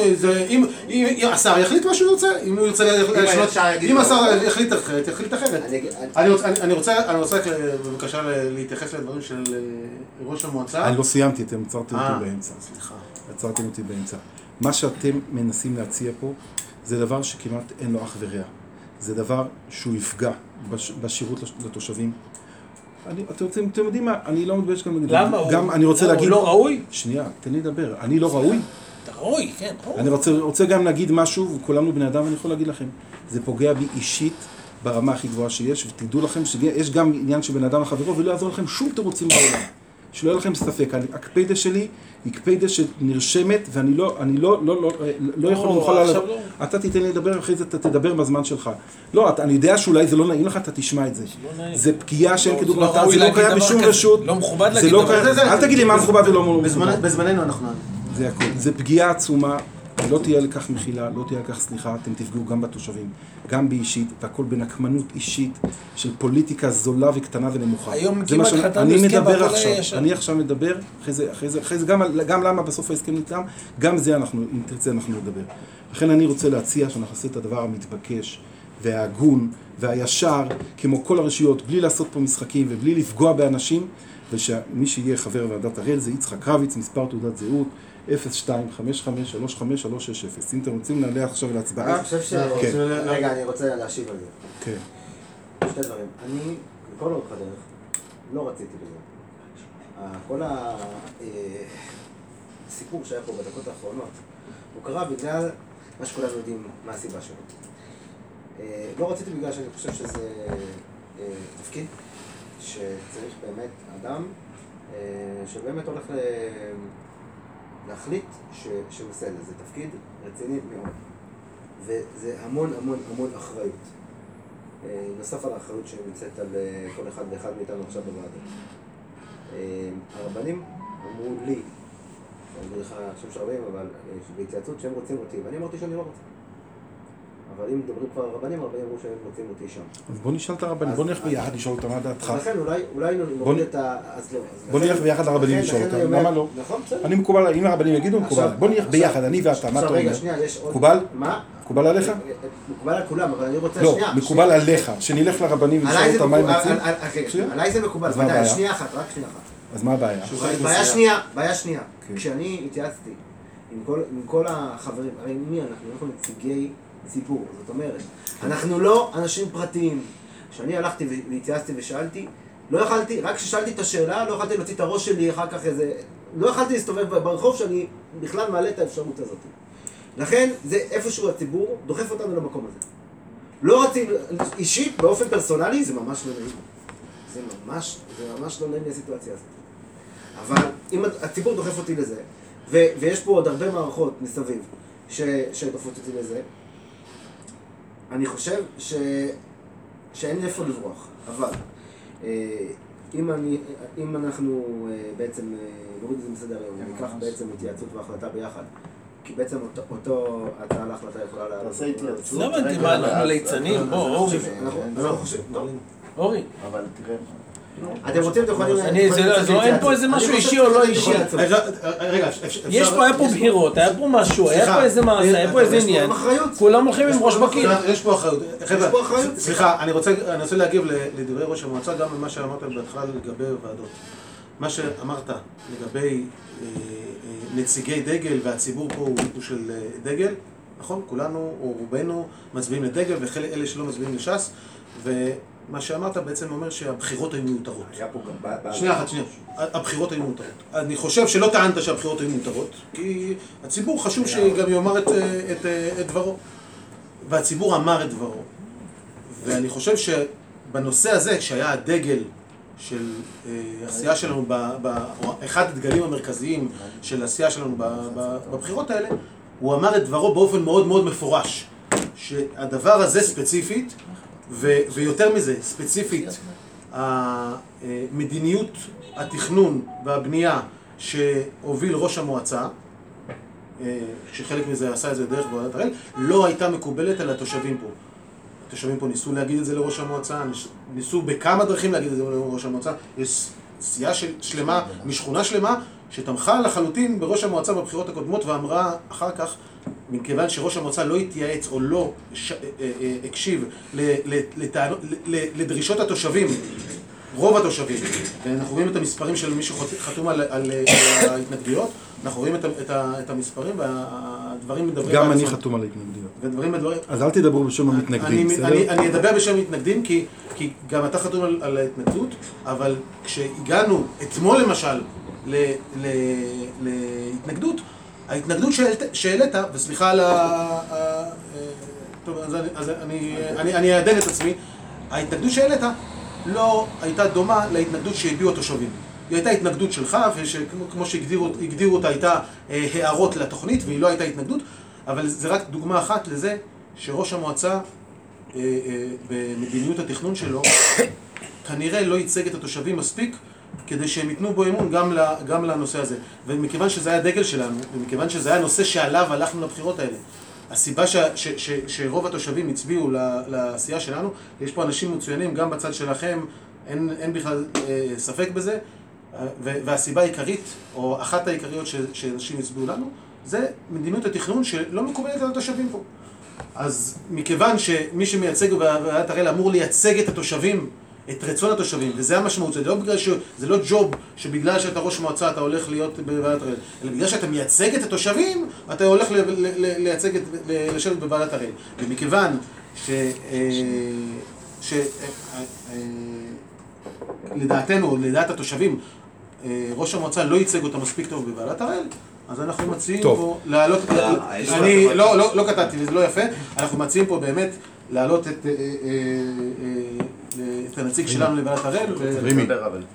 השר יחליט מה שהוא רוצה, אם הוא ירצה לשנות, אם השר יחליט אחרת, יחליט אחרת. אני רוצה בבקשה להתייחס לדברים של ראש המועצה. אני לא סיימתי, אתם עצרתם אותי באמצע. סליחה. עצרתם אותי באמצע. מה שאתם מנסים להציע פה, זה דבר שכמעט אין לו אח ורע. זה דבר שהוא יפגע בשירות לתושבים. אתם יודעים מה, אני לא מתבייש גם להגיד. למה? הוא לא ראוי? שנייה, תן לי לדבר. אני לא ראוי? אתה ראוי, כן. אני רוצה גם להגיד משהו, וכולנו בני אדם, ואני יכול להגיד לכם, זה פוגע בי אישית ברמה הכי גבוהה שיש, ותדעו לכם שיש גם עניין של בן אדם לחברו, ולא יעזור לכם שום תירוצים בעולם. שלא יהיה לכם ספק, הקפדה שלי היא קפדה שנרשמת, ואני לא, אני לא, לא, לא, לא יכול לנכול עליו. אתה תיתן לי לדבר, אחרי זה אתה תדבר בזמן שלך. לא, אני יודע שאולי זה לא נעים לך, אתה תשמע את זה. זה פגיעה שאין כדוגמתה, זה לא קיים בשום רשות. לא מכובד להגיד דבר כזה. אל תגיד לי מה מכובד ולא מכובד. בזמננו אנחנו... זה הכל. זה פגיעה עצומה. לא תהיה לכך מחילה, לא תהיה לכך סליחה, אתם תפגעו גם בתושבים, גם באישית, והכל בנקמנות אישית של פוליטיקה זולה וקטנה ונמוכה. היום כמעט חתמנו הסכם בכל הישר. אני עכשיו מדבר, אחרי זה, אחרי זה, אחרי זה, גם, גם למה בסוף ההסכם ניתן, גם זה אנחנו, אם תרצה, אנחנו נדבר. לכן אני רוצה להציע שאנחנו נעשה את הדבר המתבקש, וההגון, והישר, כמו כל הרשויות, בלי לעשות פה משחקים ובלי לפגוע באנשים, ושמי שיהיה חבר ועדת הראל זה יצחק רביץ, מספר תעודת זהות, אפס שתיים חמש חמש שלוש חמש שלוש שש אפס. אם אתם רוצים נעלה עכשיו להצבעה. אני חושב ש... רגע, אני רוצה להשיב על זה. כן. שתי דברים. אני, לכל אורך הדרך, לא רציתי בזה. כל הסיפור שהיה פה בדקות האחרונות, הוא קרה בגלל מה שכולנו יודעים מה הסיבה שלו. לא רציתי בגלל שאני חושב שזה תפקיד שצריך באמת אדם שבאמת הולך ל... להחליט שמסדר, זה תפקיד רציני מאוד, וזה המון המון המון אחריות. נוסף על האחריות שנמצאת על כל אחד ואחד מאיתנו עכשיו בוועדה. הרבנים אמרו לי, אני אגיד לך שם שרבים, אבל בהתייעצות שהם רוצים אותי, ואני אמרתי שאני לא רוצה. אבל אם מדברים כבר הרבנים, הרבנים אמרו שהם רוצים אותי שם. אז בוא נשאל את הרבנים, בוא נלך ביחד לשאול אותם מה דעתך. אז לכן אולי נוריד את ה... בוא נלך ביחד לרבנים לשאול אותם, למה לא? אני מקובל, אם הרבנים יגידו, מקובל. בוא נלך ביחד, אני ואתה, מה אתה אומר? רגע, שנייה, יש עוד... מקובל? מה? מקובל עליך? מקובל על כולם, אבל אני רוצה לא, שנייה. לא, מקובל עליך, שנלך לרבנים ולשאול אותם מה הם רוצים. עליי זה מקובל, שנייה אחת, רק שנייה אחת. אז מה הבעיה? בעיה שנייה, בעיה שנייה. כשאני התייעצתי עם כל החברים, הרי מי אנחנו? אנחנו נציגי ציבור, זאת אומרת, אנחנו לא אנשים פרטיים, כשאני הלכתי והתייעצתי ושאלתי, לא יכלתי, רק כששאלתי את השאלה, לא יכלתי להוציא את הראש שלי אחר כך איזה... לא יכלתי להסתובב ברחוב שאני בכלל מעלה את האפשרות הזאת. לכן, זה איפשהו הציבור דוחף אותנו למקום הזה. לא רציתי, אישית, באופן פרסונלי, זה ממש לא נעים. זה ממש, זה ממש לא נעים לסיטואציה הזאת. אבל אם הציבור דוחף אותי לזה, ו- ויש פה עוד הרבה מערכות מסביב ש- שדוחפות אותי לזה, אני חושב ש- שאין לי איפה לברוח. אבל אם, אני, אם אנחנו בעצם נוריד את זה מסדר היום, ניקח בעצם התייעצות והחלטה ביחד, כי בעצם אותו, אותו הצעה להחלטה יכולה לעלות. תעשה התייעצות. לא הבנתי מה, אנחנו ליצנים, בוא, אורי. אנחנו חושבים, טוב. אורי. אבל תראה... אתם רוצים, אתם יכולים... אין פה איזה משהו אישי או לא אישי. רגע, יש פה, היה פה בחירות, היה פה משהו, היה פה איזה מעשה, היה פה איזה עניין. כולם הולכים עם ראש בקיר. יש פה אחריות. סליחה, אני רוצה להגיב לדברי ראש המועצה, גם במה שאמרת בהתחלה לגבי ועדות. מה שאמרת לגבי נציגי דגל והציבור פה הוא של דגל, נכון? כולנו או רובנו מצביעים לדגל ואלה שלא מצביעים לש"ס, ומה שאמרת בעצם אומר שהבחירות היו מיותרות. היה פה גם... שנייה אחת, שנייה. הבחירות היו מיותרות. אני חושב שלא טענת שהבחירות היו מיותרות, כי הציבור חשוב שגם יאמר את, את, את דברו. והציבור אמר את דברו. ואני חושב שבנושא הזה, שהיה הדגל של העשייה שלנו, אחד הדגלים המרכזיים של העשייה שלנו בבחירות האלה, הוא אמר את דברו באופן מאוד מאוד מפורש, שהדבר הזה ספציפית, ויותר מזה, ספציפית, המדיניות התכנון והבנייה שהוביל ראש המועצה, שחלק מזה עשה את זה דרך ועדת הראל, לא הייתה מקובלת על התושבים פה. התושבים פה ניסו להגיד את זה לראש המועצה, ניסו בכמה דרכים להגיד את זה לראש המועצה. יש סיעה שלמה, משכונה שלמה, שתמכה לחלוטין בראש המועצה בבחירות הקודמות ואמרה אחר כך, מכיוון שראש המועצה לא התייעץ או לא ש... הקשיב לדרישות התושבים, רוב התושבים, ואנחנו רואים את המספרים של מי שחתום על, על, על ההתנגדויות, אנחנו רואים את, את, את המספרים והדברים מדברים... גם אני חתום על ההתנגדויות. ודברים מדברים... אז אל תדברו בשם המתנגדים, בסדר? אני, אני אדבר בשם המתנגדים כי, כי גם אתה חתום על, על ההתנגדות, אבל כשהגענו אתמול למשל ל, ל, להתנגדות, ההתנגדות שהעלית, וסליחה על ה... טוב, אז אני, אז אני, אני, אני אעדן את עצמי, ההתנגדות שהעלית לא הייתה דומה להתנגדות שהביאו התושבים. היא הייתה התנגדות שלך, וכמו שהגדירו אותה הייתה הערות לתוכנית, והיא לא הייתה התנגדות, אבל זה רק דוגמה אחת לזה שראש המועצה במדיניות התכנון שלו כנראה לא ייצג את התושבים מספיק כדי שהם ייתנו בו אמון גם, גם לנושא הזה. ומכיוון שזה היה דגל שלנו, ומכיוון שזה היה נושא שעליו הלכנו לבחירות האלה, הסיבה ש, ש, ש, שרוב התושבים הצביעו לעשייה שלנו, יש פה אנשים מצוינים גם בצד שלכם, אין, אין בכלל אה, ספק בזה, והסיבה העיקרית, או אחת העיקריות ש, שאנשים הצביעו לנו, זה מדיניות התכנון שלא מקובלת על התושבים פה. אז מכיוון שמי שמייצג בוועדת הראל אמור לייצג את התושבים, את רצון התושבים, וזה המשמעות, זה לא בגלל ש... זה לא ג'וב שבגלל שאתה ראש מועצה אתה הולך להיות בוועדת הראל, אלא בגלל שאתה מייצג את התושבים, אתה הולך ל... ל... ל... לייצג את... לשבת בוועדת הראל. ומכיוון ש... ש... לדעתנו, לדעת התושבים, ראש המועצה לא ייצג אותה מספיק טוב בוועדת הראל, אז אנחנו מציעים פה להעלות... אני לא, לא, לא כתבתי, וזה לא יפה, אנחנו מציעים פה באמת להעלות את... את הנציג שלנו לוועדת הראל. רימי.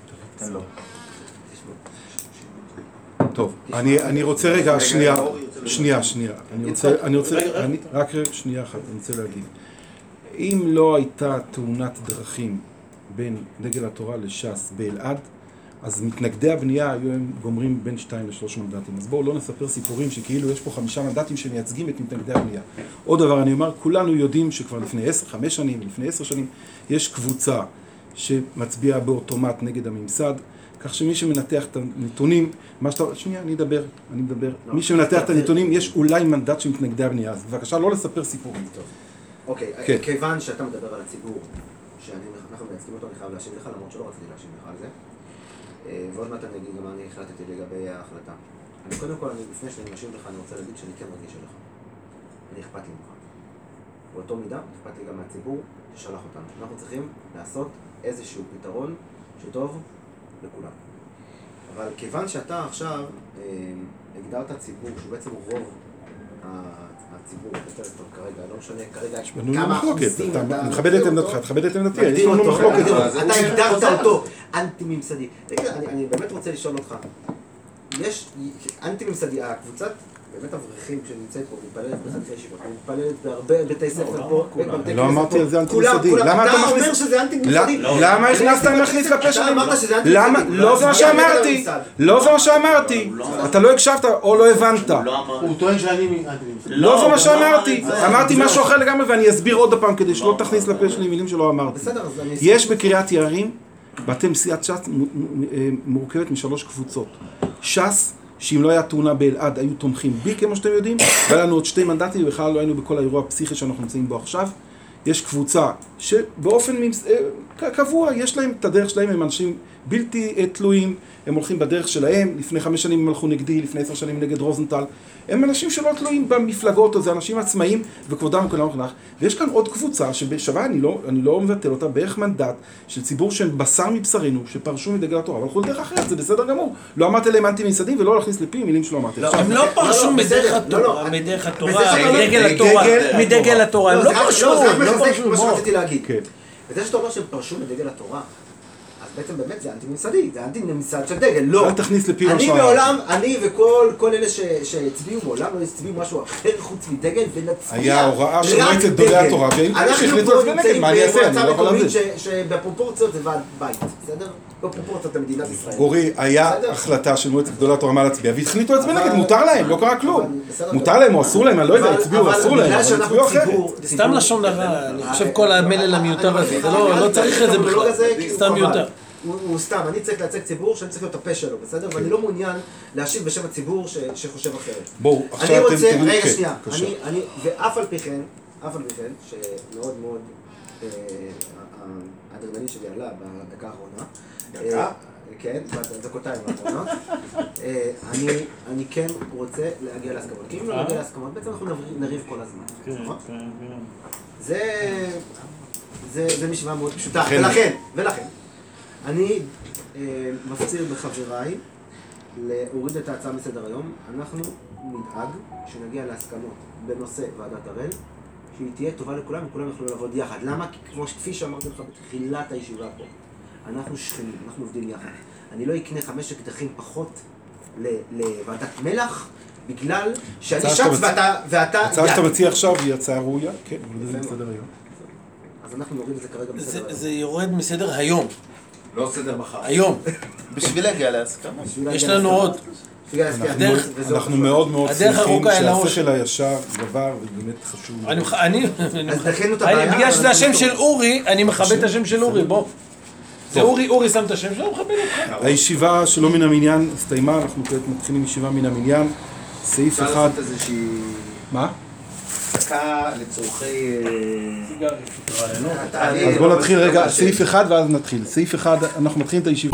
טוב, אני רוצה רגע, שנייה, שנייה, שנייה. אני רוצה, רק שנייה אחת, אני רוצה להגיד. אם לא הייתה תאונת דרכים בין דגל התורה לש"ס באלעד, אז מתנגדי הבנייה היו הם גומרים בין שתיים לשלוש מנדטים. אז בואו לא נספר סיפורים שכאילו יש פה חמישה מנדטים שמייצגים את מתנגדי הבנייה. עוד דבר, אני אומר, כולנו יודעים שכבר לפני עשר, חמש שנים, לפני עשר שנים, יש קבוצה שמצביעה באוטומט נגד הממסד, כך שמי שמנתח את הנתונים, מה שאתה... שנייה, אני אדבר, אני מדבר. מי שמנתח את הנתונים, יש אולי מנדט של מתנגדי הבנייה. אז בבקשה, לא לספר סיפורים. אוקיי, כיוון שאתה מדבר על הציבור, שאנחנו מייצגים אותו, אני חייב להשיב לך, למרות שלא רציתי להשיב לך על זה. ועוד מעט אני אגיד גם מה אני החלטתי לגבי ההחלטה. אני קודם כל, לפני שאני משיב לך, אני רוצה להגיד שאני כן מרגיש אליך. אני אכפת לי ממך. באותו מידה, אכפת לי גם מהציבור ששלח אותנו. אנחנו צריכים לעשות איזשהו פתרון שטוב לכולם. אבל כיוון שאתה עכשיו אה, הגדרת ציבור, שהוא בעצם רוב הציבור, בטלפון כרגע, לא משנה כרגע כמה אחוזים אתה... אני מכבד את עמדתך, תכבד את עמדתי, יש לנו מחלוקת. אתה הגדרת אותו אנטי-ממסדי. אני באמת רוצה לשאול אותך, יש אנטי-ממסדי, הקבוצת באמת אברכים שנמצאת פה, מתפללת בחצי ישיבות, מתפללת בהרבה בתי ספר פה, לא אמרתי על זה אנטי-ממסדי. למה אתה אומר שזה אנטי-ממסדי? למה הכנסת להכניס לפה שלי? למה? לא זה מה שאמרתי. לא זה מה שאמרתי. אתה לא הקשבת או לא הבנת. הוא טוען שאני אנטי-ממסדי. לא זה מה שאמרתי. אמרתי משהו אחר לגמרי ואני אסביר עוד פעם כדי שלא תכניס לפה שלי מילים שלא אמרתי. יש בקריית יערים, ואתם סיעת ש"ס מורכבת משלוש קבוצות. ש"ס, שאם לא היה תאונה באלעד, היו תומכים בי, כמו שאתם יודעים, והיה לנו עוד שתי מנדטים, ובכלל לא היינו בכל האירוע הפסיכי שאנחנו נמצאים בו עכשיו. יש קבוצה שבאופן קבוע, יש להם את הדרך שלהם, הם אנשים בלתי תלויים, הם הולכים בדרך שלהם, לפני חמש שנים הם הלכו נגדי, לפני עשר שנים נגד רוזנטל, הם אנשים שלא תלויים במפלגות, או זה אנשים עצמאיים, וכבודם וכולם וכולם. ויש כאן עוד קבוצה שבשווה, אני לא, אני לא מבטל אותה, בערך מנדט של ציבור שהם בשר מבשרנו, שפרשו מדגל התורה, אבל הלכו לדרך אחרת, זה בסדר גמור. לא אמרתי להם אנטי-ממסדים ולא להכניס לפי מילים שלא אמרתי. הם לא פרשו מדרך התורה, מדרך התורה, מדגל התורה, מדגל התורה, הם לא פרשו. זה מחזק מה שרציתי להגיד. וזה שאתה אומר שהם פרשו מדגל התורה, אז בעצם באמת זה אנטי-ממסדי, זה אנטי-ממסד של דגל, לא. אל תכניס לפי מה אני מעולם, אני וכל אלה שהצביעו מעולם לא הצביעו משהו אחר חוץ מדגל ונצביע היה הוראה של מועצת גדולי התורה, אנחנו פה נמצאים במועצה מקומית שבפרופורציות זה ועד בית, בסדר? בפרופורציות למדינת ישראל. גורי, היה החלטה של מועצת גדולי התורה מה להצביע, והחליטו להצביע נגד, מותר להם, לא קרה כלום. מותר להם או אסור להם, אני לא יודע, הצביעו, אסור להם, אבל הצביעו אחרת. זה סתם לשון הרע, אני חושב כל המלל המיותר הזה, זה לא צריך את זה בכלל, סתם מיותר. הוא סתם, אני צריך לייצג ציבור שאני צריך להיות הפה שלו, בסדר? ואני לא מעוניין להשיב בשם הציבור שחושב אחרת. בואו, עכשיו אתם תראו, רגע שנייה, ואף על פי כן, אף על פי כן, שמאוד מאוד הדרדני שלי עלה בדקה האחרונה. דקה? כן, בדקותיים האחרונות. אני כן רוצה להגיע להסכמות. כי אם לא להגיע להסכמות, בעצם אנחנו נריב כל הזמן. נכון? זה משוואה מאוד פשוטה. ולכן, ולכן. אני מפציר בחבריי להוריד את ההצעה מסדר היום. אנחנו נדאג שנגיע להסכמות בנושא ועדת הראל, שהיא תהיה טובה לכולם וכולם יוכלו לעבוד יחד. למה? כמו כפי שאמרתי לך בתחילת הישיבה פה, אנחנו שכנים, אנחנו עובדים יחד. אני לא אקנה חמש אקדחים פחות לוועדת מלח, בגלל שאני שץ ואתה... ההצעה שאתה מציע עכשיו היא הצעה ראויה? כן, אבל זה מסדר היום. אז אנחנו נוריד את זה כרגע מסדר היום. זה יורד מסדר היום. לא סדר מחר. היום. בשביל להגיע להסכמה. יש לנו עוד. אנחנו מאוד מאוד שמחים שהשכל הישר גבר ובאמת חשוב. אני... בגלל שזה השם של אורי, אני מכבד את השם של אורי, בוא. זה אורי, אורי שם את השם שלו, מכבד אותך. הישיבה שלא מן המניין הסתיימה, אנחנו מתחילים ישיבה מן המניין. סעיף אחד... אפשר לעשות איזושהי... מה? דקה לצורכי... אז בואו נתחיל רגע, סעיף אחד ואז נתחיל. סעיף אחד, אנחנו מתחילים את הישיבה.